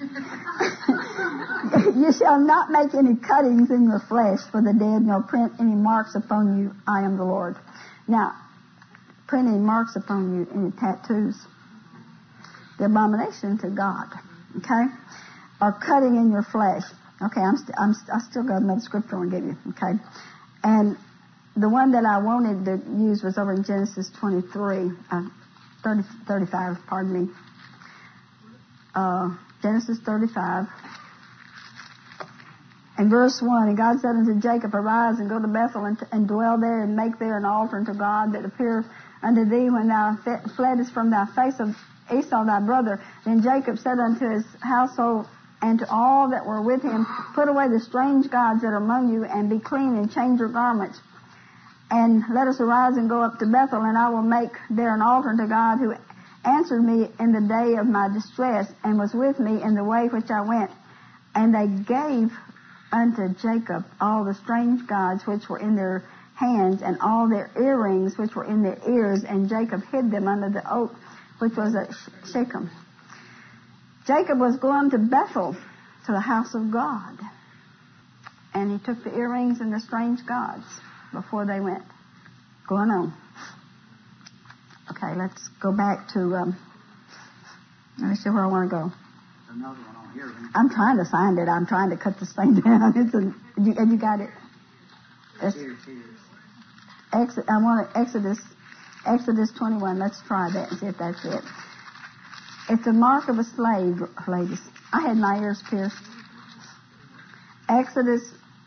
You shall not make any cuttings in your flesh for the dead, nor print any marks upon you. I am the Lord. Now, print any marks upon you, any tattoos. The abomination to God. Okay? Or cutting in your flesh. Okay, I still got another scripture I want to give you. Okay? And the one that I wanted to use was over in Genesis 35, pardon me. Genesis 35. And verse 1, and God said unto Jacob, arise and go to Bethel and dwell there and make there an altar unto God that appeareth unto thee when thou fleddest from thy face of Esau thy brother. Then Jacob said unto his household and to all that were with him, put away the strange gods that are among you, and be clean and change your garments. And let us arise and go up to Bethel, and I will make there an altar unto God, who answered me in the day of my distress, and was with me in the way which I went. And they gave unto Jacob all the strange gods which were in their hands, and all their earrings which were in their ears, and Jacob hid them under the oak which was at Shechem. Jacob was going to Bethel, to the house of God, and he took the earrings and the strange gods before they went. Going on. Okay, let's go back to, let me see where I want to go. Another one on here. I'm trying to find it. I'm trying to cut this thing down. Have you got it? I want Exodus 21. Let's try that and see if that's it. It's a mark of a slave, ladies. I had my ears pierced. Exodus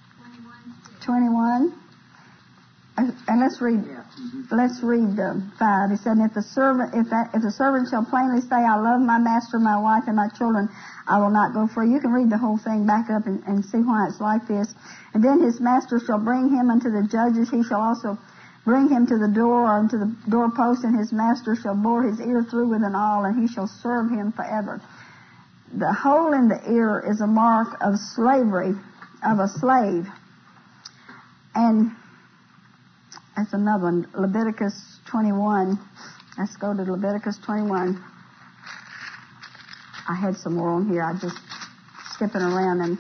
21. And let's read 5. He said, if the servant shall plainly say, I love my master, my wife, and my children, I will not go free. You can read the whole thing back up and see why it's like this. And then his master shall bring him unto the judges. He shall also bring him to the door or unto the doorpost, and his master shall bore his ear through with an awl, and he shall serve him forever. The hole in the ear is a mark of slavery, of a slave. And that's another one. Leviticus 21. Let's go to Leviticus 21. I had some more on here. I just skipping around. And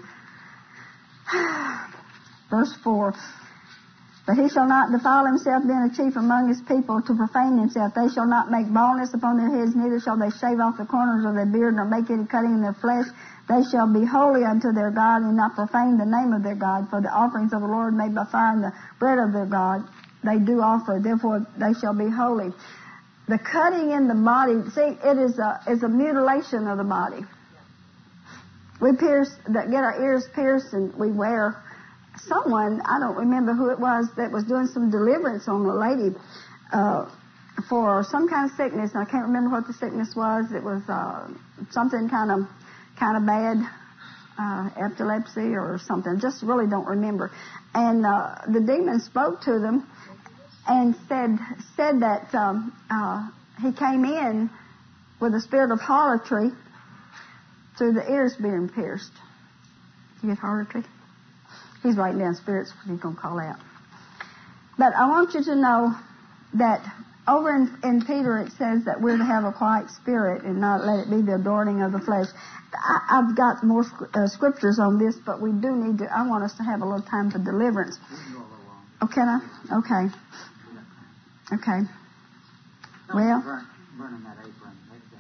verse 4. But he shall not defile himself, being a chief among his people, to profane himself. They shall not make baldness upon their heads, neither shall they shave off the corners of their beard, nor make any cutting in their flesh. They shall be holy unto their God, and not profane the name of their God. For the offerings of the Lord made by fire, and the bread of their God they do offer. Therefore they shall be holy. The cutting in the body, see, it is a mutilation of the body. We get our ears pierced, and we wear. Someone, I don't remember who it was, that was doing some deliverance on a lady for some kind of sickness. And I can't remember what the sickness was. It was something kind of bad, epilepsy or something. Just really don't remember. And the demon spoke to them and said that he came in with a spirit of harlotry through the ears being pierced. You get harlotry? He's writing down spirits he's going to call out. But I want you to know that over in Peter it says that we're to have a quiet spirit and not let it be the adorning of the flesh. I've got more scriptures on this, but we do need to, I want us to have a little time for deliverance. Oh, can I? Okay. Okay. Well. Burning that apron.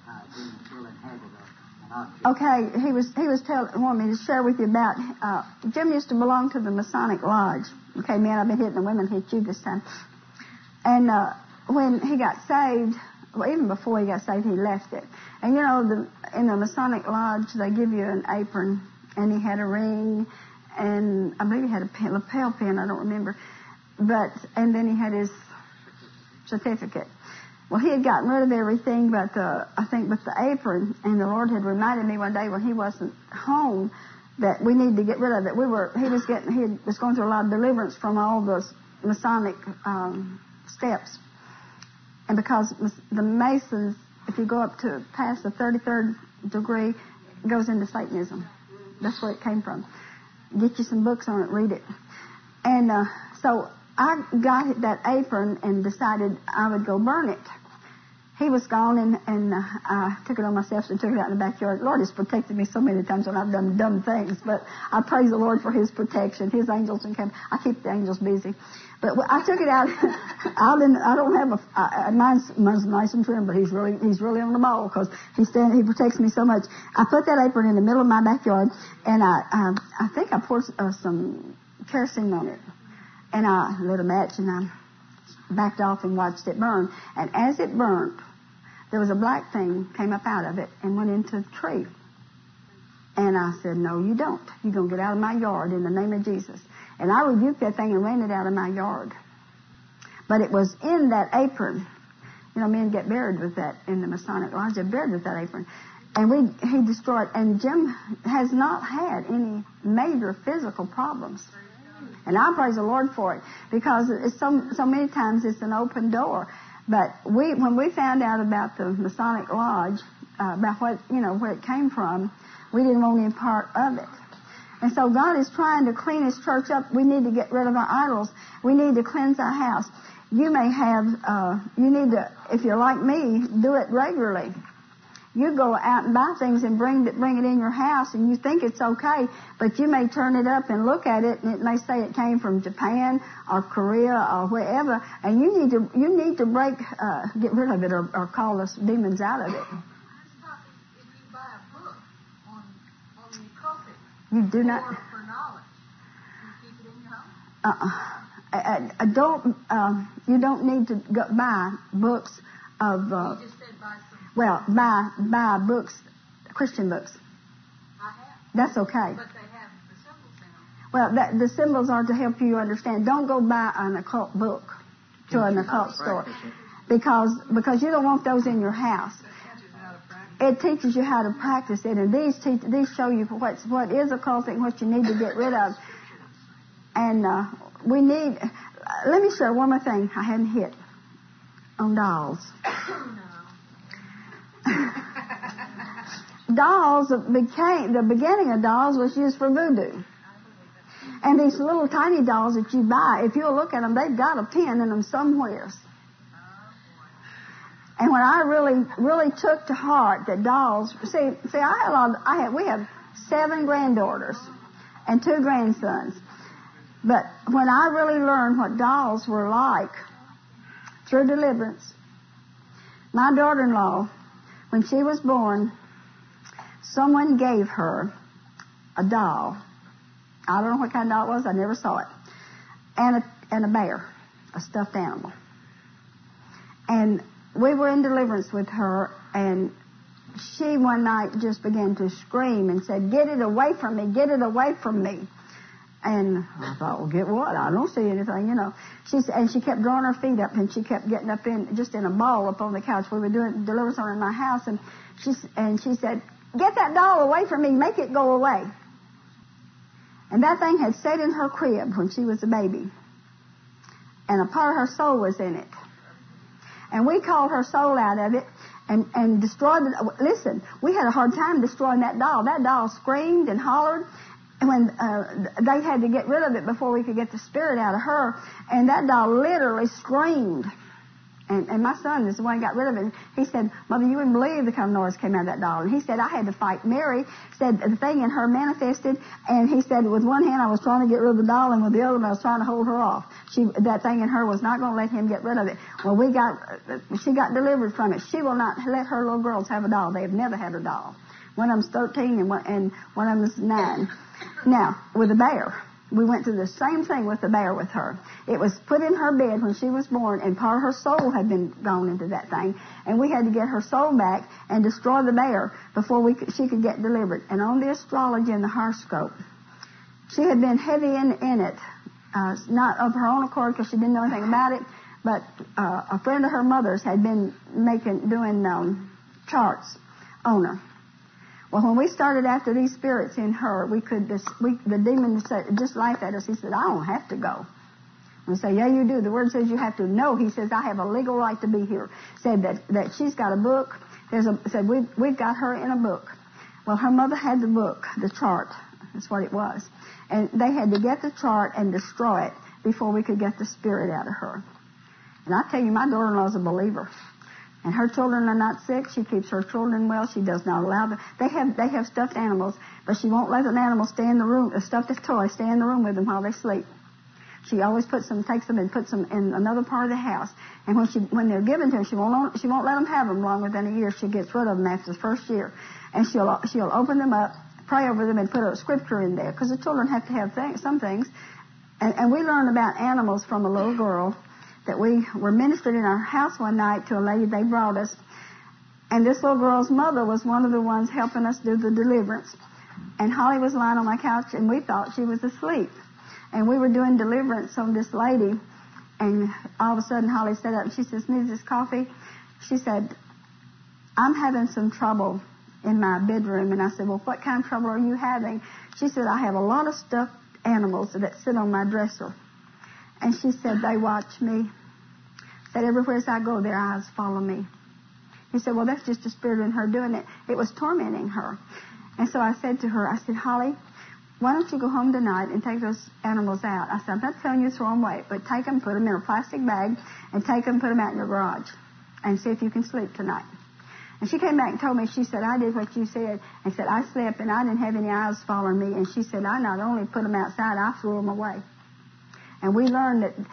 Okay, he was wanting me to share with you about, Jim used to belong to the Masonic Lodge. Okay, man, I've been hitting the women, hit you this time. And when he got saved, well, even before he got saved, he left it. And you know, in the Masonic Lodge, they give you an apron, and he had a ring, and I believe he had a lapel pin, I don't remember. And then he had his certificate. Well, he had gotten rid of everything but the apron, and the Lord had reminded me one day when he wasn't home that we needed to get rid of it. He was going through a lot of deliverance from all those Masonic steps. And because the Masons, if you go up to past the 33rd degree, it goes into Satanism. That's where it came from. Get you some books on it, read it. And so I got that apron and decided I would go burn it. He was gone, and I took it on myself and took it out in the backyard. The Lord has protected me so many times when I've done dumb things, but I praise the Lord for His protection. His angels and I keep the angels busy. But I took it out. I don't have mine's nice and trim, but he's really on the ball because he protects me so much. I put that apron in the middle of my backyard, and I think I poured some kerosene on it, and I lit a match, and I backed off and watched it burn. And as it burnt, there was a black thing came up out of it and went into the tree. And I said, no, you don't. You're going to get out of my yard in the name of Jesus. And I rebuked that thing and ran it out of my yard. But it was in that apron. You know, men get buried with that in the Masonic Lodge. They're buried with that apron. And he destroyed. And Jim has not had any major physical problems. And I praise the Lord for it because it's so many times it's an open door. But when we found out about the Masonic Lodge, about where it came from, we didn't want any part of it. And so God is trying to clean His church up. We need to get rid of our idols. We need to cleanse our house. You may have, you need to, if you're like me, do it regularly. You go out and buy things and bring it in your house, and you think it's okay, but you may turn it up and look at it, and it may say it came from Japan or Korea or wherever, and you need to get rid of it or call the demons out of it. If you buy a book on the occultic, you do not for knowledge, you keep it in your home. You don't need to buy books of. You just said buy some. Well, buy books, Christian books. I have. That's okay. But they have the symbols in them. Well, the symbols are to help you understand. Don't go buy an occult book to an occult store because you don't want those in your house. It teaches you how to practice it, and these show you what is occultic and what you need to get rid of. And we need. Let me share one more thing I hadn't hit on dolls. Dolls the beginning of dolls was used for voodoo. And these little tiny dolls that you buy, if you'll look at them, they've got a pin in them somewhere. And when I really took to heart that dolls, we have 7 granddaughters and 2 grandsons. But when I really learned what dolls were like through deliverance, my daughter-in-law, when she was born, someone gave her a doll. I don't know what kind of doll it was. I never saw it. And a bear, a stuffed animal. And we were in deliverance with her, and she one night just began to scream and said, "Get it away from me, get it away from me." And I thought, well, get what? I don't see anything, you know. She kept drawing her feet up, and she kept getting up in a ball up on the couch. We were doing deliverance on her in my house, and she said, "Get that doll away from me, make it go away." And that thing had stayed in her crib when she was a baby. And a part of her soul was in it. And we called her soul out of it and destroyed it. Listen, we had a hard time destroying that doll. That doll screamed and hollered. And when they had to get rid of it before we could get the spirit out of her. And that doll literally screamed. And my son is the one who got rid of it. He said, "Mother, you wouldn't believe the kind of noise came out of that doll." And he said, "I had to fight Mary." Said the thing in her manifested. And he said, with one hand I was trying to get rid of the doll, and with the other one I was trying to hold her off. That thing in her was not going to let him get rid of it. Well, she got delivered from it. She will not let her little girls have a doll. They have never had a doll. One of them's 13 and one of them's 9. Now, with a bear. We went through the same thing with the bear with her. It was put in her bed when she was born, and part of her soul had been gone into that thing. And we had to get her soul back and destroy the bear before she could get delivered. And on the astrology and the horoscope, she had been heavy in it, not of her own accord because she didn't know anything about it, but a friend of her mother's had been doing charts on her. Well, when we started after these spirits in her, the demon just laughed at us. He said, "I don't have to go." We say, "Yeah, you do. The word says you have to." No, he says, "I have a legal right to be here." Said that she's got a book. Said we've got her in a book. Well, her mother had the book, the chart. That's what it was. And they had to get the chart and destroy it before we could get the spirit out of her. And I tell you, my daughter-in-law's a believer. And her children are not sick. She keeps her children well. She does not allow them. They have stuffed animals, but she won't let an animal stay in the room. A stuffed toy stay in the room with them while they sleep. She always takes them and puts them in another part of the house. And when they're given to her, she won't let them have them longer than a year. She gets rid of them after the first year, and she'll open them up, pray over them, and put a scripture in there because the children have to have some things. And we learned about animals from a little girl. That we were ministered in our house one night to a lady they brought us. And this little girl's mother was one of the ones helping us do the deliverance. And Holly was lying on my couch, and we thought she was asleep. And we were doing deliverance on this lady. And all of a sudden, Holly sat up, and she says, "Mrs. Coffey," she said, "I'm having some trouble in my bedroom." And I said, "Well, what kind of trouble are you having?" She said, "I have a lot of stuffed animals that sit on my dresser." And she said, "They watch me." Said, "Everywhere as I go, their eyes follow me." He said, "Well, that's just a spirit in her doing it." It was tormenting her. And so I said to her, I said, "Holly, why don't you go home tonight and take those animals out?" I said, "I'm not telling you to throw them away, but take them, put them in a plastic bag, and take them, put them out in your garage, and see if you can sleep tonight." And she came back and told me, she said, "I did what you said." And said, "I slept, and I didn't have any eyes following me." And she said, "I not only put them outside, I threw them away." And we learned that,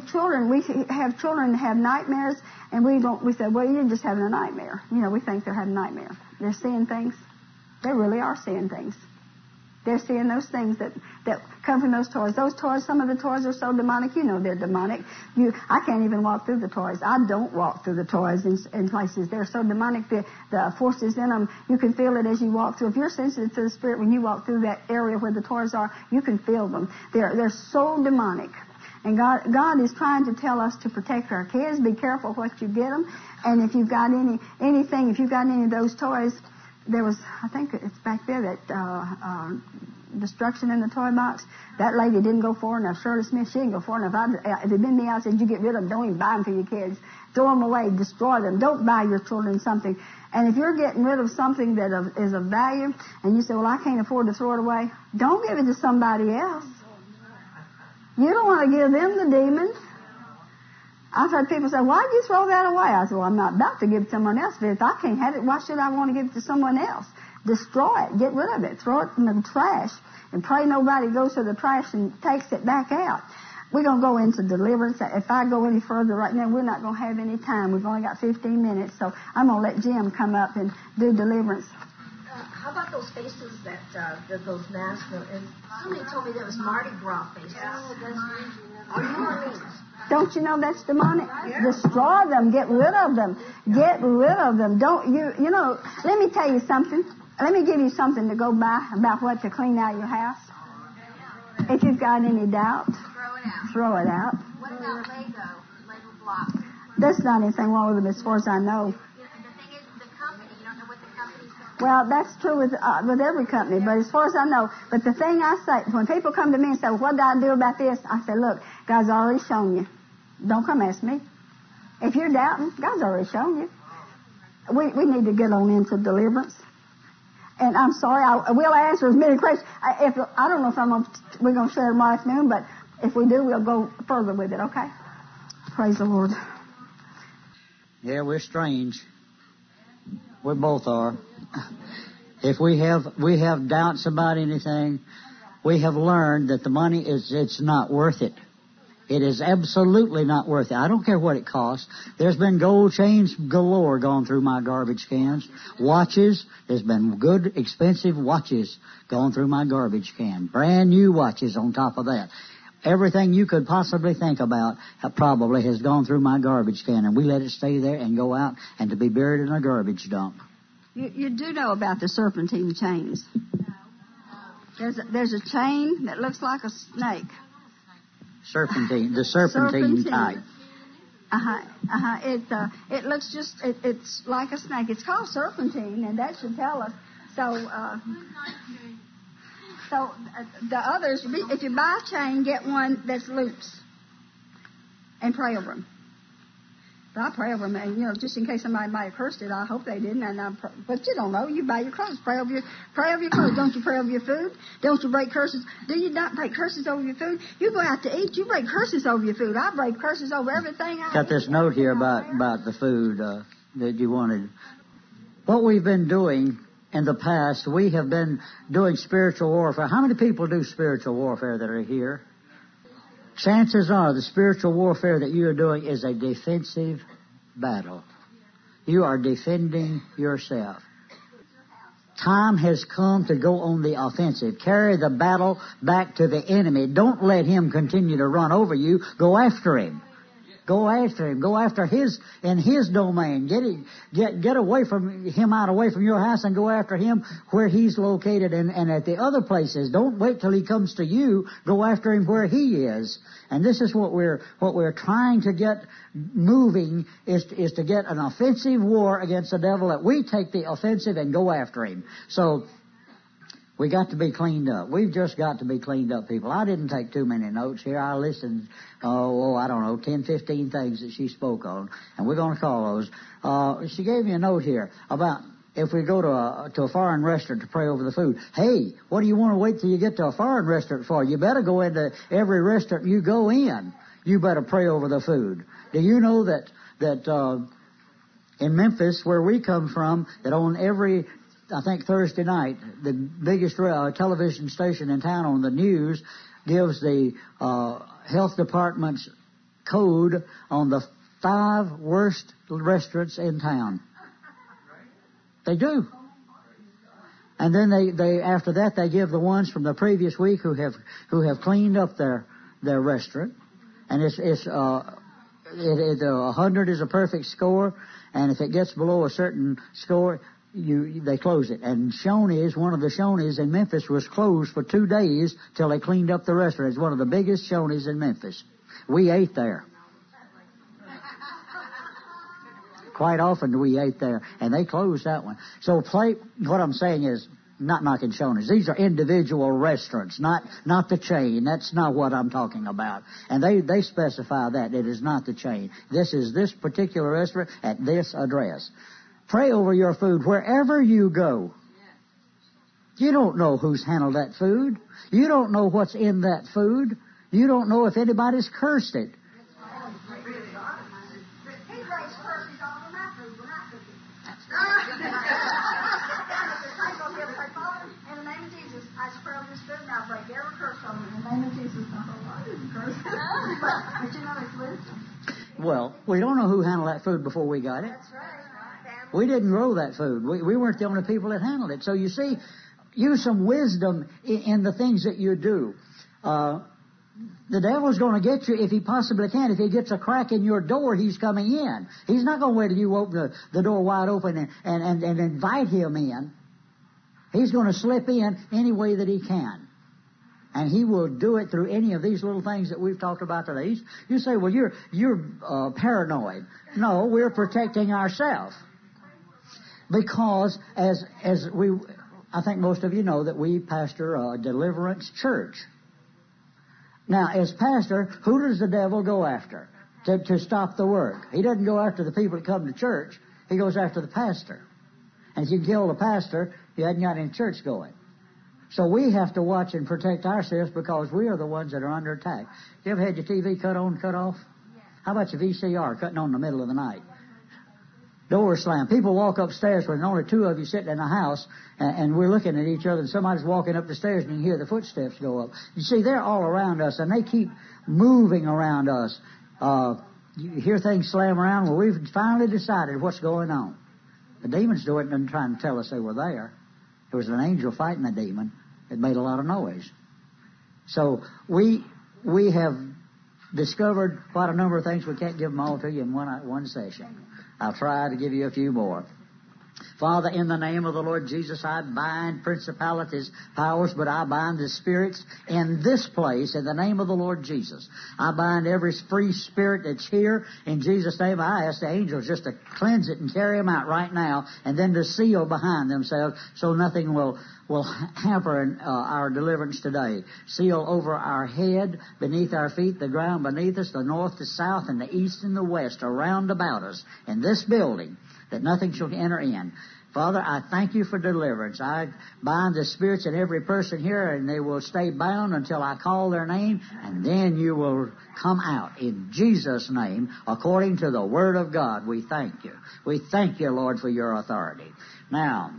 we have children that have nightmares, and we said, "Well, you're just having a nightmare." You know, we think they're having a nightmare. They're seeing things. They really are seeing things. They're seeing those things that come from those toys. Those toys, some of the toys are so demonic, you know they're demonic. I can't even walk through the toys. I don't walk through the toys in places. They're so demonic, the forces in them, you can feel it as you walk through. If you're sensitive to the spirit, when you walk through that area where the toys are, you can feel them. They're so demonic. And God is trying to tell us to protect our kids. Be careful what you get them. And if you've got if you've got any of those toys, there was, I think it's back there, that destruction in the toy box. That lady didn't go far enough. Shirley Smith, she didn't go far enough. If it'd been me, I said, "You get rid of them. Don't even buy them for your kids. Throw them away. Destroy them. Don't buy your children something." And if you're getting rid of something that is of value, and you say, "Well, I can't afford to throw it away," don't give it to somebody else. You don't want to give them the demons. I've heard people say, why'd you throw that away? I said, well, I'm not about to give it to someone else, but if I can't have it, why should I want to give it to someone else? Destroy it. Get rid of it. Throw it in the trash. And pray nobody goes to the trash and takes it back out. We're going to go into deliverance. If I go any further right now, we're not going to have any time. We've only got 15 minutes, so I'm going to let Jim come up and do deliverance. How about those faces that those masks? And somebody told me there was Mardi Gras faces. Are you Orleans? Don't you know that's demonic? Yeah. Destroy them. Get rid of them. Get rid of them. Don't you know, let me tell you something. Let me give you something to go by about what to clean out your house. If you've got any doubt, throw it out. What about Lego blocks? There's not anything wrong with them as far as I know. The thing is, the company, you don't know what the company's going to do. Well, that's true with every company, but as far as I know. But the thing I say, when people come to me and say, well, what do I do about this? I say, look, God's already shown you. Don't come ask me. If you're doubting, God's already shown you. We need to get on into deliverance. And I'm sorry, I will answer as many questions. I don't know if we're going to share tomorrow afternoon, but if we do, we'll go further with it, okay? Praise the Lord. Yeah, we're strange. We both are. If we have doubts about anything, we have learned that the money it's not worth it. It is absolutely not worth it. I don't care what it costs. There's been gold chains galore gone through my garbage cans. Watches, there's been good, expensive watches going through my garbage can. Brand new watches on top of that. Everything you could possibly think about probably has gone through my garbage can, and we let it stay there and go out and to be buried in a garbage dump. You do know about the serpentine chains. There's a chain that looks like a snake. The serpentine type. It looks it's like a snake. It's called serpentine, and that should tell us. So the others, if you buy a chain, get one that's loose, and pray over them. But I pray over them, and just in case somebody might have cursed it, I hope they didn't. But you don't know. You buy your clothes, pray over your clothes. Don't you pray over your food? Don't you break curses? Do you not break curses over your food? You go out to eat, you break curses over your food. I break curses over everything. Got this note here about the food that you wanted. What we've been doing in the past, we have been doing spiritual warfare. How many people do spiritual warfare that are here? Chances are the spiritual warfare that you are doing is a defensive battle. You are defending yourself. Time has come to go on the offensive. Carry the battle back to the enemy. Don't let him continue to run over you. Go after him. Go after him. Go after his domain. Get away from him, away from your house, and go after him where he's located and at the other places. Don't wait till he comes to you. Go after him where he is. And this is what we're trying to get moving is to get an offensive war against the devil, that we take the offensive and go after him. So we got to be cleaned up. We've just got to be cleaned up, people. I didn't take too many notes here. I listened, 10, 15 things that she spoke on, and we're going to call those. She gave me a note here about if we go to a foreign restaurant to pray over the food. Hey, what do you want to wait till you get to a foreign restaurant for? You better go into every restaurant you go in. You better pray over the food. Do you know that in Memphis, where we come from, that on every Thursday night, the biggest television station in town on the news gives the health department's code on the 5 worst restaurants in town. They do. And then they after that they give the ones from the previous week who have cleaned up their restaurant, and it's 100 is a perfect score, and if it gets below a certain score, they close it. And Shoney's, one of the Shoney's in Memphis, was closed for 2 days till they cleaned up the restaurant. It's one of the biggest Shoney's in Memphis. We ate there. Quite often we ate there, and they closed that one. So what I'm saying is, not knocking Shoney's. These are individual restaurants, not the chain. That's not what I'm talking about. And they specify that it is not the chain. This is this particular restaurant at this address. Pray over your food wherever you go. You don't know who's handled that food. You don't know what's in that food. You don't know if anybody's cursed it. We don't know who handled that food before we got it. That's right. We didn't grow that food. We weren't the only people that handled it. So you see, use some wisdom in the things that you do. The devil's going to get you if he possibly can. If he gets a crack in your door, he's coming in. He's not going to wait till you open the door wide open and invite him in. He's going to slip in any way that he can. And he will do it through any of these little things that we've talked about today. You say, well, you're paranoid. No, we're protecting ourselves. Because I think most of you know that we pastor a deliverance church. Now, as pastor, who does the devil go after to stop the work? He doesn't go after the people that come to church. He goes after the pastor. And if you kill the pastor, you hadn't got any church going. So we have to watch and protect ourselves because we are the ones that are under attack. You ever had your TV cut on, cut off? How about your VCR cutting on in the middle of the night? Doors slammed. People walk upstairs when only two of you sitting in a house, and we're looking at each other, and somebody's walking up the stairs, and you hear the footsteps go up. You see, they're all around us, and they keep moving around us. You hear things slam around. Well, we've finally decided what's going on. The demons do it and trying to tell us they were there. There was an angel fighting a demon. It made a lot of noise. So we have discovered quite a number of things. We can't give them all to you in one session. I'll try to give you a few more. Father, in the name of the Lord Jesus, I bind principalities, powers, but I bind the spirits in this place in the name of the Lord Jesus. I bind every free spirit that's here. In Jesus' name, I ask the angels just to cleanse it and carry them out right now, and then to seal behind themselves so nothing will hamper our deliverance today. Seal over our head, beneath our feet, the ground beneath us, the north, the south, and the east and the west, around about us, in this building, that nothing shall enter in. Father, I thank you for deliverance. I bind the spirits in every person here, and they will stay bound until I call their name, and then you will come out. In Jesus' name, according to the Word of God, we thank you. We thank you, Lord, for your authority. Now,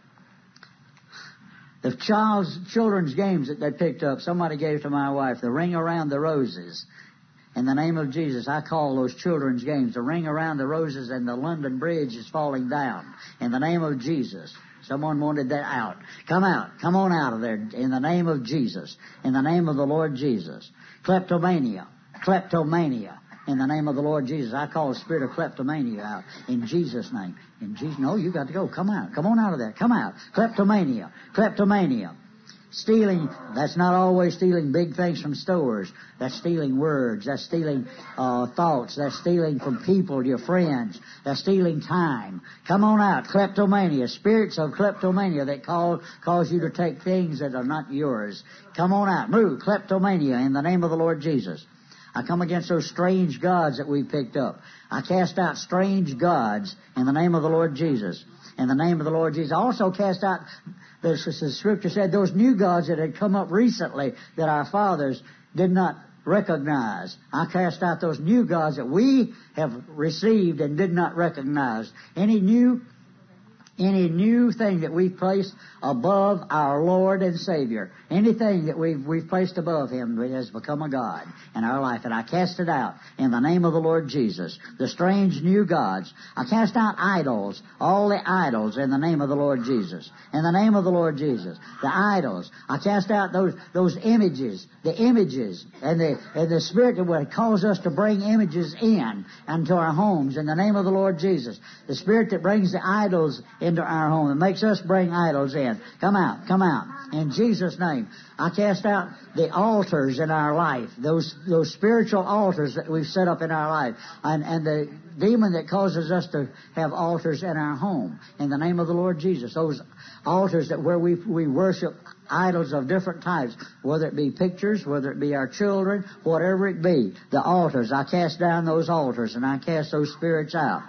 the children's games that they picked up, somebody gave to my wife, the Ring Around the Roses. In the name of Jesus, I call those children's games the Ring Around the Roses, and the London Bridge is falling down. In the name of Jesus. Someone wanted that out. Come out. Come on out of there. In the name of Jesus. In the name of the Lord Jesus. Kleptomania. Kleptomania. In the name of the Lord Jesus. I call the spirit of kleptomania out. In Jesus' name. In Jesus. No, you got to go. Come out. Come on out of there. Come out. Kleptomania. Kleptomania. Stealing, that's not always stealing big things from stores. That's stealing words. That's stealing thoughts. That's stealing from people, your friends. That's stealing time. Come on out. Kleptomania. Spirits of kleptomania that cause you to take things that are not yours. Come on out. Move. Kleptomania in the name of the Lord Jesus. I come against those strange gods that we picked up. I cast out strange gods in the name of the Lord Jesus. In the name of the Lord Jesus. I also cast out, the Scripture said, those new gods that had come up recently that our fathers did not recognize. I cast out those new gods that we have received and did not recognize. Any new thing that we've placed above our Lord and Savior, anything that we've placed above Him has become a god in our life. And I cast it out in the name of the Lord Jesus. The strange new gods. I cast out idols, all the idols in the name of the Lord Jesus. In the name of the Lord Jesus. The idols. I cast out those images, the images, and the spirit that would cause us to bring images in into our homes in the name of the Lord Jesus. The spirit that brings the idols into our home and makes us bring idols in. Come out, come out. In Jesus' name. I cast out the altars in our life, those spiritual altars that we've set up in our life, and the demon that causes us to have altars in our home. In the name of the Lord Jesus. Those altars that where we worship idols of different types, whether it be pictures, whether it be our children, whatever it be, the altars. I cast down those altars and I cast those spirits out.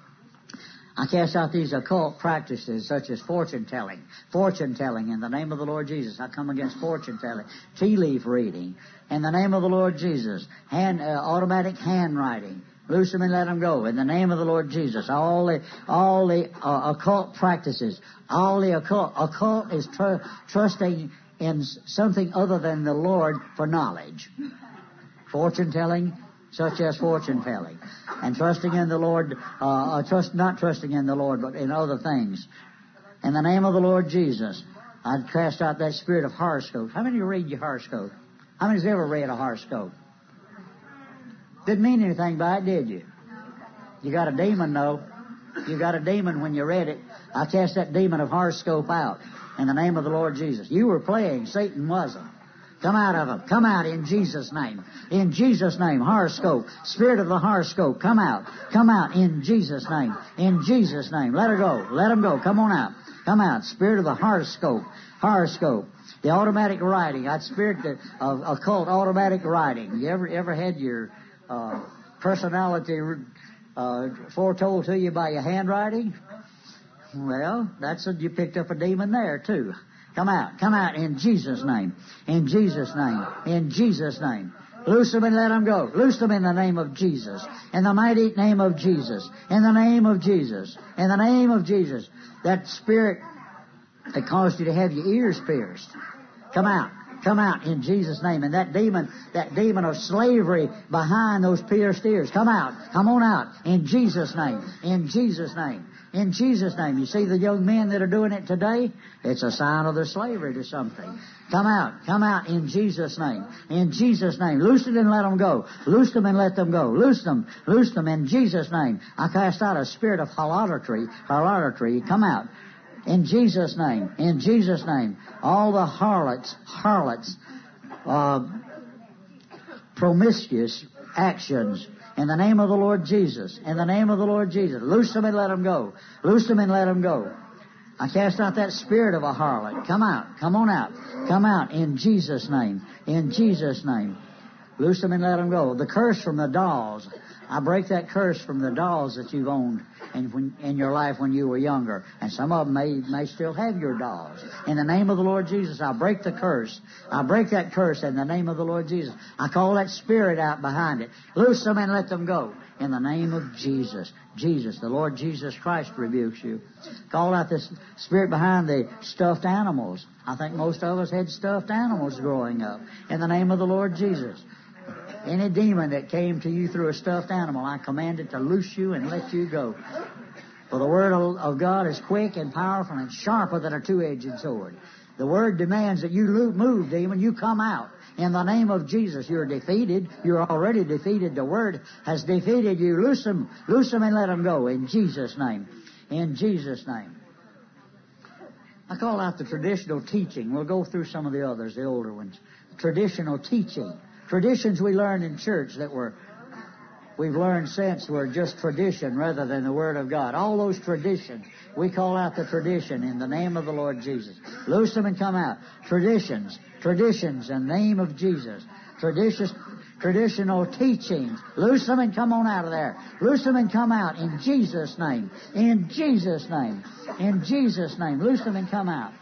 I cast out these occult practices such as fortune telling. Fortune telling in the name of the Lord Jesus. I come against fortune telling. Tea leaf reading in the name of the Lord Jesus. Automatic handwriting. Loose them and let them go in the name of the Lord Jesus. All the occult practices. All the occult is trusting in something other than the Lord for knowledge. Fortune telling, such as fortune telling, and trusting in the Lord, not trusting in the Lord, but in other things. In the name of the Lord Jesus, I cast out that spirit of horoscope. How many of you read your horoscope? How many has ever read a horoscope? Didn't mean anything by it, did you? You got a demon, though. You got a demon when you read it. I cast that demon of horoscope out in the name of the Lord Jesus. You were playing. Satan wasn't. Come out of him. Come out in Jesus' name. In Jesus' name. Horoscope. Spirit of the horoscope. Come out. Come out in Jesus' name. In Jesus' name. Let her go. Let him go. Come on out. Come out. Spirit of the horoscope. Horoscope. The automatic writing. That spirit of occult automatic writing. You ever had your personality foretold to you by your handwriting? Well, you picked up a demon there too. Come out in Jesus' name, in Jesus' name, in Jesus' name. Loose them and let them go. Loose them in the name of Jesus, in the mighty name of Jesus, in the name of Jesus, in the name of Jesus. That spirit that caused you to have your ears pierced, come out in Jesus' name. And that demon of slavery behind those pierced ears, come on out in Jesus' name, in Jesus' name, in Jesus' name. You see the young men that are doing it today? It's a sign of their slavery to something. Come out in Jesus' name, in Jesus' name. Loose it and let them go. Loose them and let them go. Loose them in Jesus' name. I cast out a spirit of harlotry. Come out. In Jesus' name, in Jesus' name, all the harlots, promiscuous actions, in the name of the Lord Jesus, in the name of the Lord Jesus, loose them and let them go. Loose them and let them go. I cast out that spirit of a harlot. Come on out, in Jesus' name, in Jesus' name. Loose them and let them go. The curse from the dolls. I break that curse from the dolls that you've owned in your life when you were younger. And some of them may still have your dolls. In the name of the Lord Jesus, I break the curse. I break that curse in the name of the Lord Jesus. I call that spirit out behind it. Loose them and let them go. In the name of Jesus. Jesus, the Lord Jesus Christ rebukes you. Call out this spirit behind the stuffed animals. I think most of us had stuffed animals growing up. In the name of the Lord Jesus. Any demon that came to you through a stuffed animal, I command it to loose you and let you go. For the word of God is quick and powerful and sharper than a two-edged sword. The word demands that you move, demon. You come out. In the name of Jesus, you're defeated. You're already defeated. The word has defeated you. Loose them and let them go. In Jesus' name. In Jesus' name. I call out the traditional teaching. We'll go through some of the others, the older ones. Traditional teaching. Traditions we learned in church that we've learned since were just tradition rather than the Word of God. All those traditions, we call out the tradition in the name of the Lord Jesus. Loose them and come out. Traditions in the name of Jesus. Traditional teachings. Loose them and come on out of there. Loose them and come out in Jesus' name. In Jesus' name. In Jesus' name. Loose them and come out.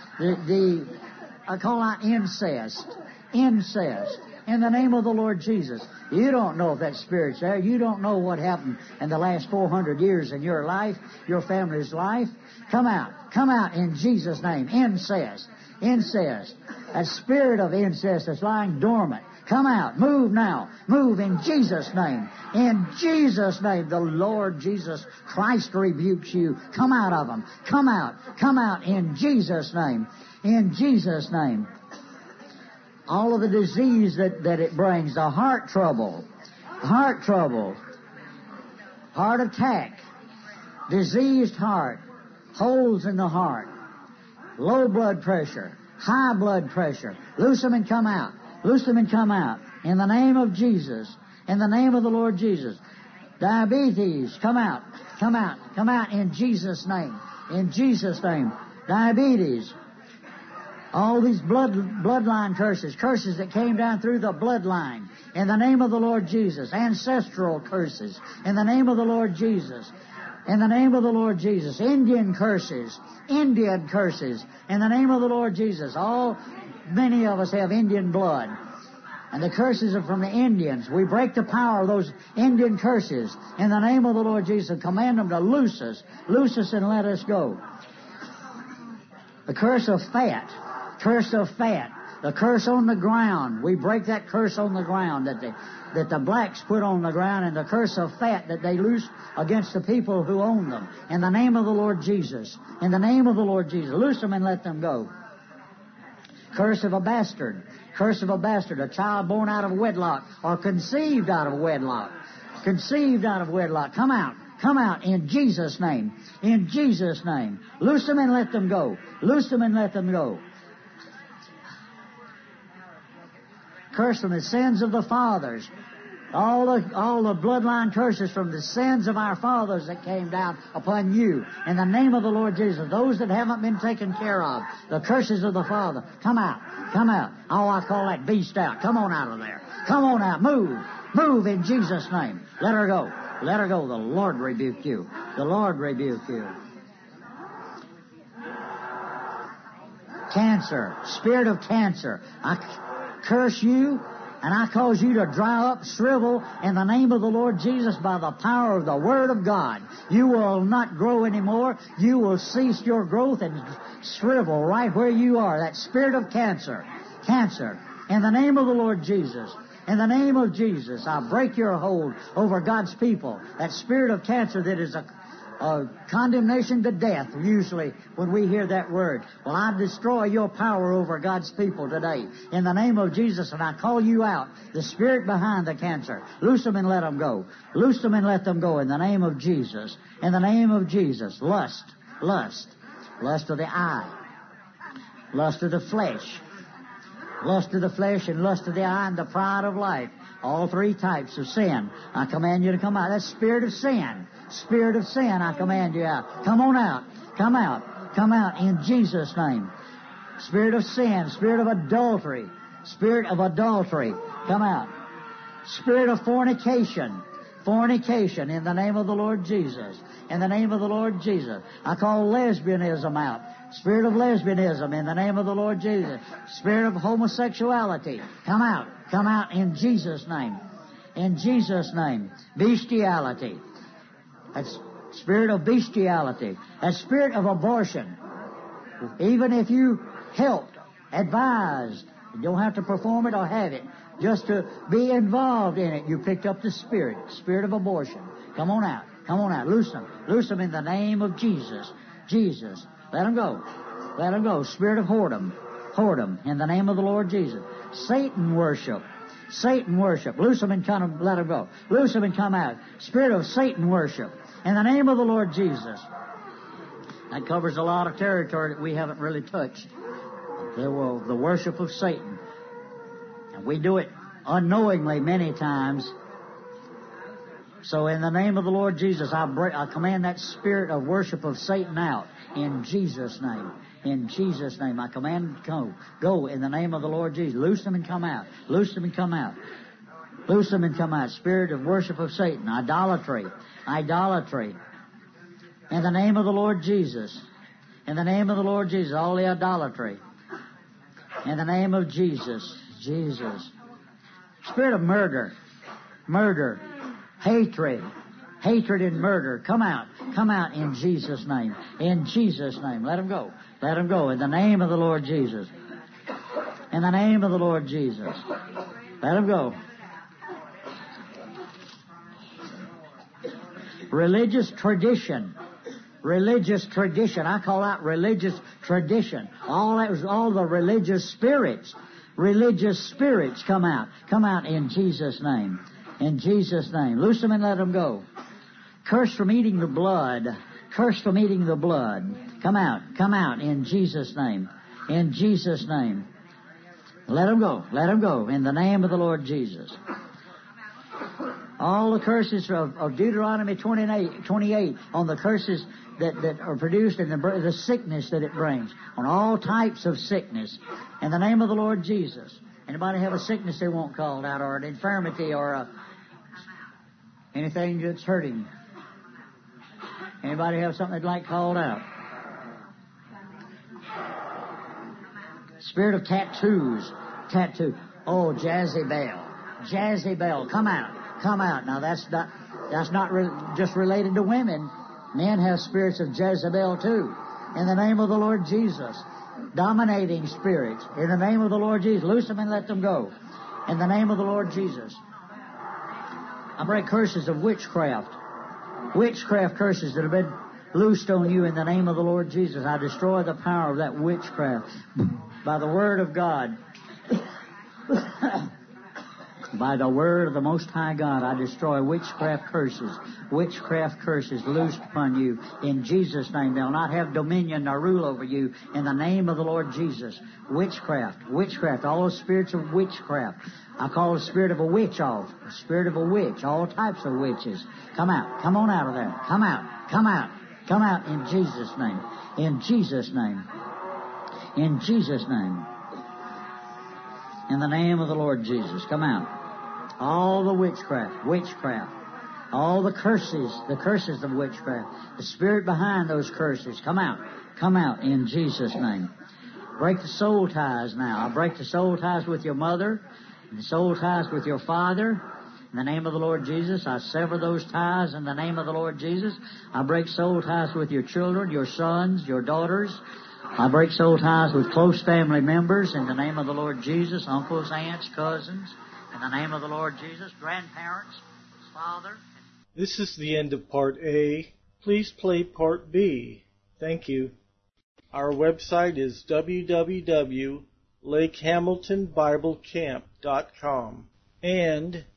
I call out incest. Incest. In the name of the Lord Jesus. You don't know if that spirit's there. You don't know what happened in the last 400 years in your life, your family's life. Come out. Come out in Jesus' name. Incest. Incest. That spirit of incest that's lying dormant. Come out. Move now. Move in Jesus' name. In Jesus' name. The Lord Jesus Christ rebukes you. Come out of them. Come out. Come out in Jesus' name. In Jesus' name. All of the disease that it brings, the heart trouble, heart attack, diseased heart, holes in the heart, low blood pressure, high blood pressure. Loose them and come out. Loose them and come out. In the name of Jesus. In the name of the Lord Jesus. Diabetes, come out. Come out. Come out in Jesus' name. In Jesus' name. Diabetes. All these bloodline curses that came down through the bloodline. In the name of the Lord Jesus. Ancestral curses. In the name of the Lord Jesus. In the name of the Lord Jesus. Indian curses. In the name of the Lord Jesus. Many of us have Indian blood. And the curses are from the Indians. We break the power of those Indian curses. In the name of the Lord Jesus. And command them to loose us. Loose us and let us go. The curse of fat. Curse of fat. The curse on the ground. We break that curse on the ground that the blacks put on the ground, and the curse of fat that they loose against the people who own them. In the name of the Lord Jesus. In the name of the Lord Jesus. Loose them and let them go. Curse of a bastard. Curse of a bastard. A child born out of wedlock or conceived out of wedlock. Conceived out of wedlock. Come out. Come out in Jesus' name. In Jesus' name. Loose them and let them go. Loose them and let them go. Curse from the sins of the fathers. All the bloodline curses from the sins of our fathers that came down upon you. In the name of the Lord Jesus. Those that haven't been taken care of. The curses of the father. Come out. Come out. Oh, I call that beast out. Come on out of there. Come on out. Move. Move in Jesus' name. Let her go. Let her go. The Lord rebuke you. The Lord rebuke you. Cancer. Spirit of cancer. I curse you, and I cause you to dry up, shrivel, in the name of the Lord Jesus by the power of the Word of God. You will not grow anymore. You will cease your growth and shrivel right where you are. That spirit of cancer. Cancer. In the name of the Lord Jesus. In the name of Jesus, I break your hold over God's people. That spirit of cancer that is a condemnation to death, usually, when we hear that word. Well, I destroy your power over God's people today. In the name of Jesus, and I call you out, the spirit behind the cancer. Loose them and let them go. Loose them and let them go in the name of Jesus. In the name of Jesus. Lust. Lust. Lust of the eye. Lust of the flesh. Lust of the flesh and lust of the eye and the pride of life. All three types of sin. I command you to come out. That spirit of sin. Spirit of sin, I command you out. Come on out. Come out. Come out in Jesus' name. Spirit of sin. Spirit of adultery. Spirit of adultery. Come out. Spirit of fornication. Fornication in the name of the Lord Jesus. In the name of the Lord Jesus. I call lesbianism out. Spirit of lesbianism in the name of the Lord Jesus. Spirit of homosexuality. Come out. Come out in Jesus' name. In Jesus' name. Bestiality. That's spirit of bestiality. That spirit of abortion. Even if you helped, advised, you don't have to perform it or have it. Just to be involved in it, you picked up the spirit. Spirit of abortion. Come on out. Come on out. Loose them. Loose them in the name of Jesus. Jesus. Let them go. Let them go. Spirit of whoredom. Whoredom. In the name of the Lord Jesus. Satan worship. Satan worship. Loose them and come, let them go. Loose them and come out. Spirit of Satan worship. In the name of the Lord Jesus. That covers a lot of territory that we haven't really touched. The worship of Satan. And we do it unknowingly many times. So in the name of the Lord Jesus, I command that spirit of worship of Satan out. In Jesus' name. In Jesus' name. I command go. Go in the name of the Lord Jesus. Loose them and come out. Loose them and come out. Loose them and come out. Spirit of worship of Satan. Idolatry. Idolatry. In the name of the Lord Jesus. In the name of the Lord Jesus. All the idolatry. In the name of Jesus. Jesus. Spirit of murder. Murder. Hatred. Hatred and murder. Come out. Come out in Jesus' name. In Jesus' name. Let them go. Let them go. In the name of the Lord Jesus. In the name of the Lord Jesus. Let them go. Religious tradition. Religious tradition. I call that religious tradition. All the religious spirits. Religious spirits come out. Come out in Jesus' name. In Jesus' name. Loose them and let them go. Curse from eating the blood. Curse from eating the blood. Come out. Come out in Jesus' name. In Jesus' name. Let them go. Let them go. In the name of the Lord Jesus. All the curses of Deuteronomy 28 on the curses that are produced and the sickness that it brings. On all types of sickness. In the name of the Lord Jesus. Anybody have a sickness they want called out, or an infirmity, or anything that's hurting? Anybody have something they'd like called out? Spirit of tattoos. Tattoo. Oh, Jezebel. Jezebel. Come out. Come out. Now that's not just related to women. Men have spirits of Jezebel too. In the name of the Lord Jesus. dominating spirits. In the name of the Lord Jesus, loose them and let them go. In the name of the Lord Jesus. I break curses of witchcraft. Witchcraft curses that have been loosed on you in the name of the Lord Jesus. I destroy the power of that witchcraft by the word of God. By the word of the Most High God, I destroy witchcraft curses. Witchcraft curses loosed upon you in Jesus' name. They'll not have dominion nor rule over you in the name of the Lord Jesus. Witchcraft, all those spirits of witchcraft. I call the spirit of a witch off. The spirit of a witch, all types of witches. Come out. Come on out of there. Come out. Come out. Come out in Jesus' name. In Jesus' name. In Jesus' name. In the name of the Lord Jesus. Come out. All the witchcraft, all the curses of witchcraft, the spirit behind those curses, come out in Jesus' name. Break the soul ties now. I break the soul ties with your mother, and the soul ties with your father. In the name of the Lord Jesus, I sever those ties in the name of the Lord Jesus. I break soul ties with your children, your sons, your daughters. I break soul ties with close family members in the name of the Lord Jesus, uncles, aunts, cousins. In the name of the Lord Jesus, grandparents, father. This is the end of Part A. Please play Part B. Thank you. Our website is www.lakehamiltonbiblecamp.com and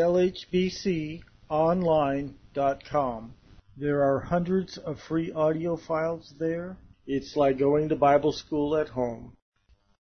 lhbconline.com. There are hundreds of free audio files there. It's like going to Bible school at home.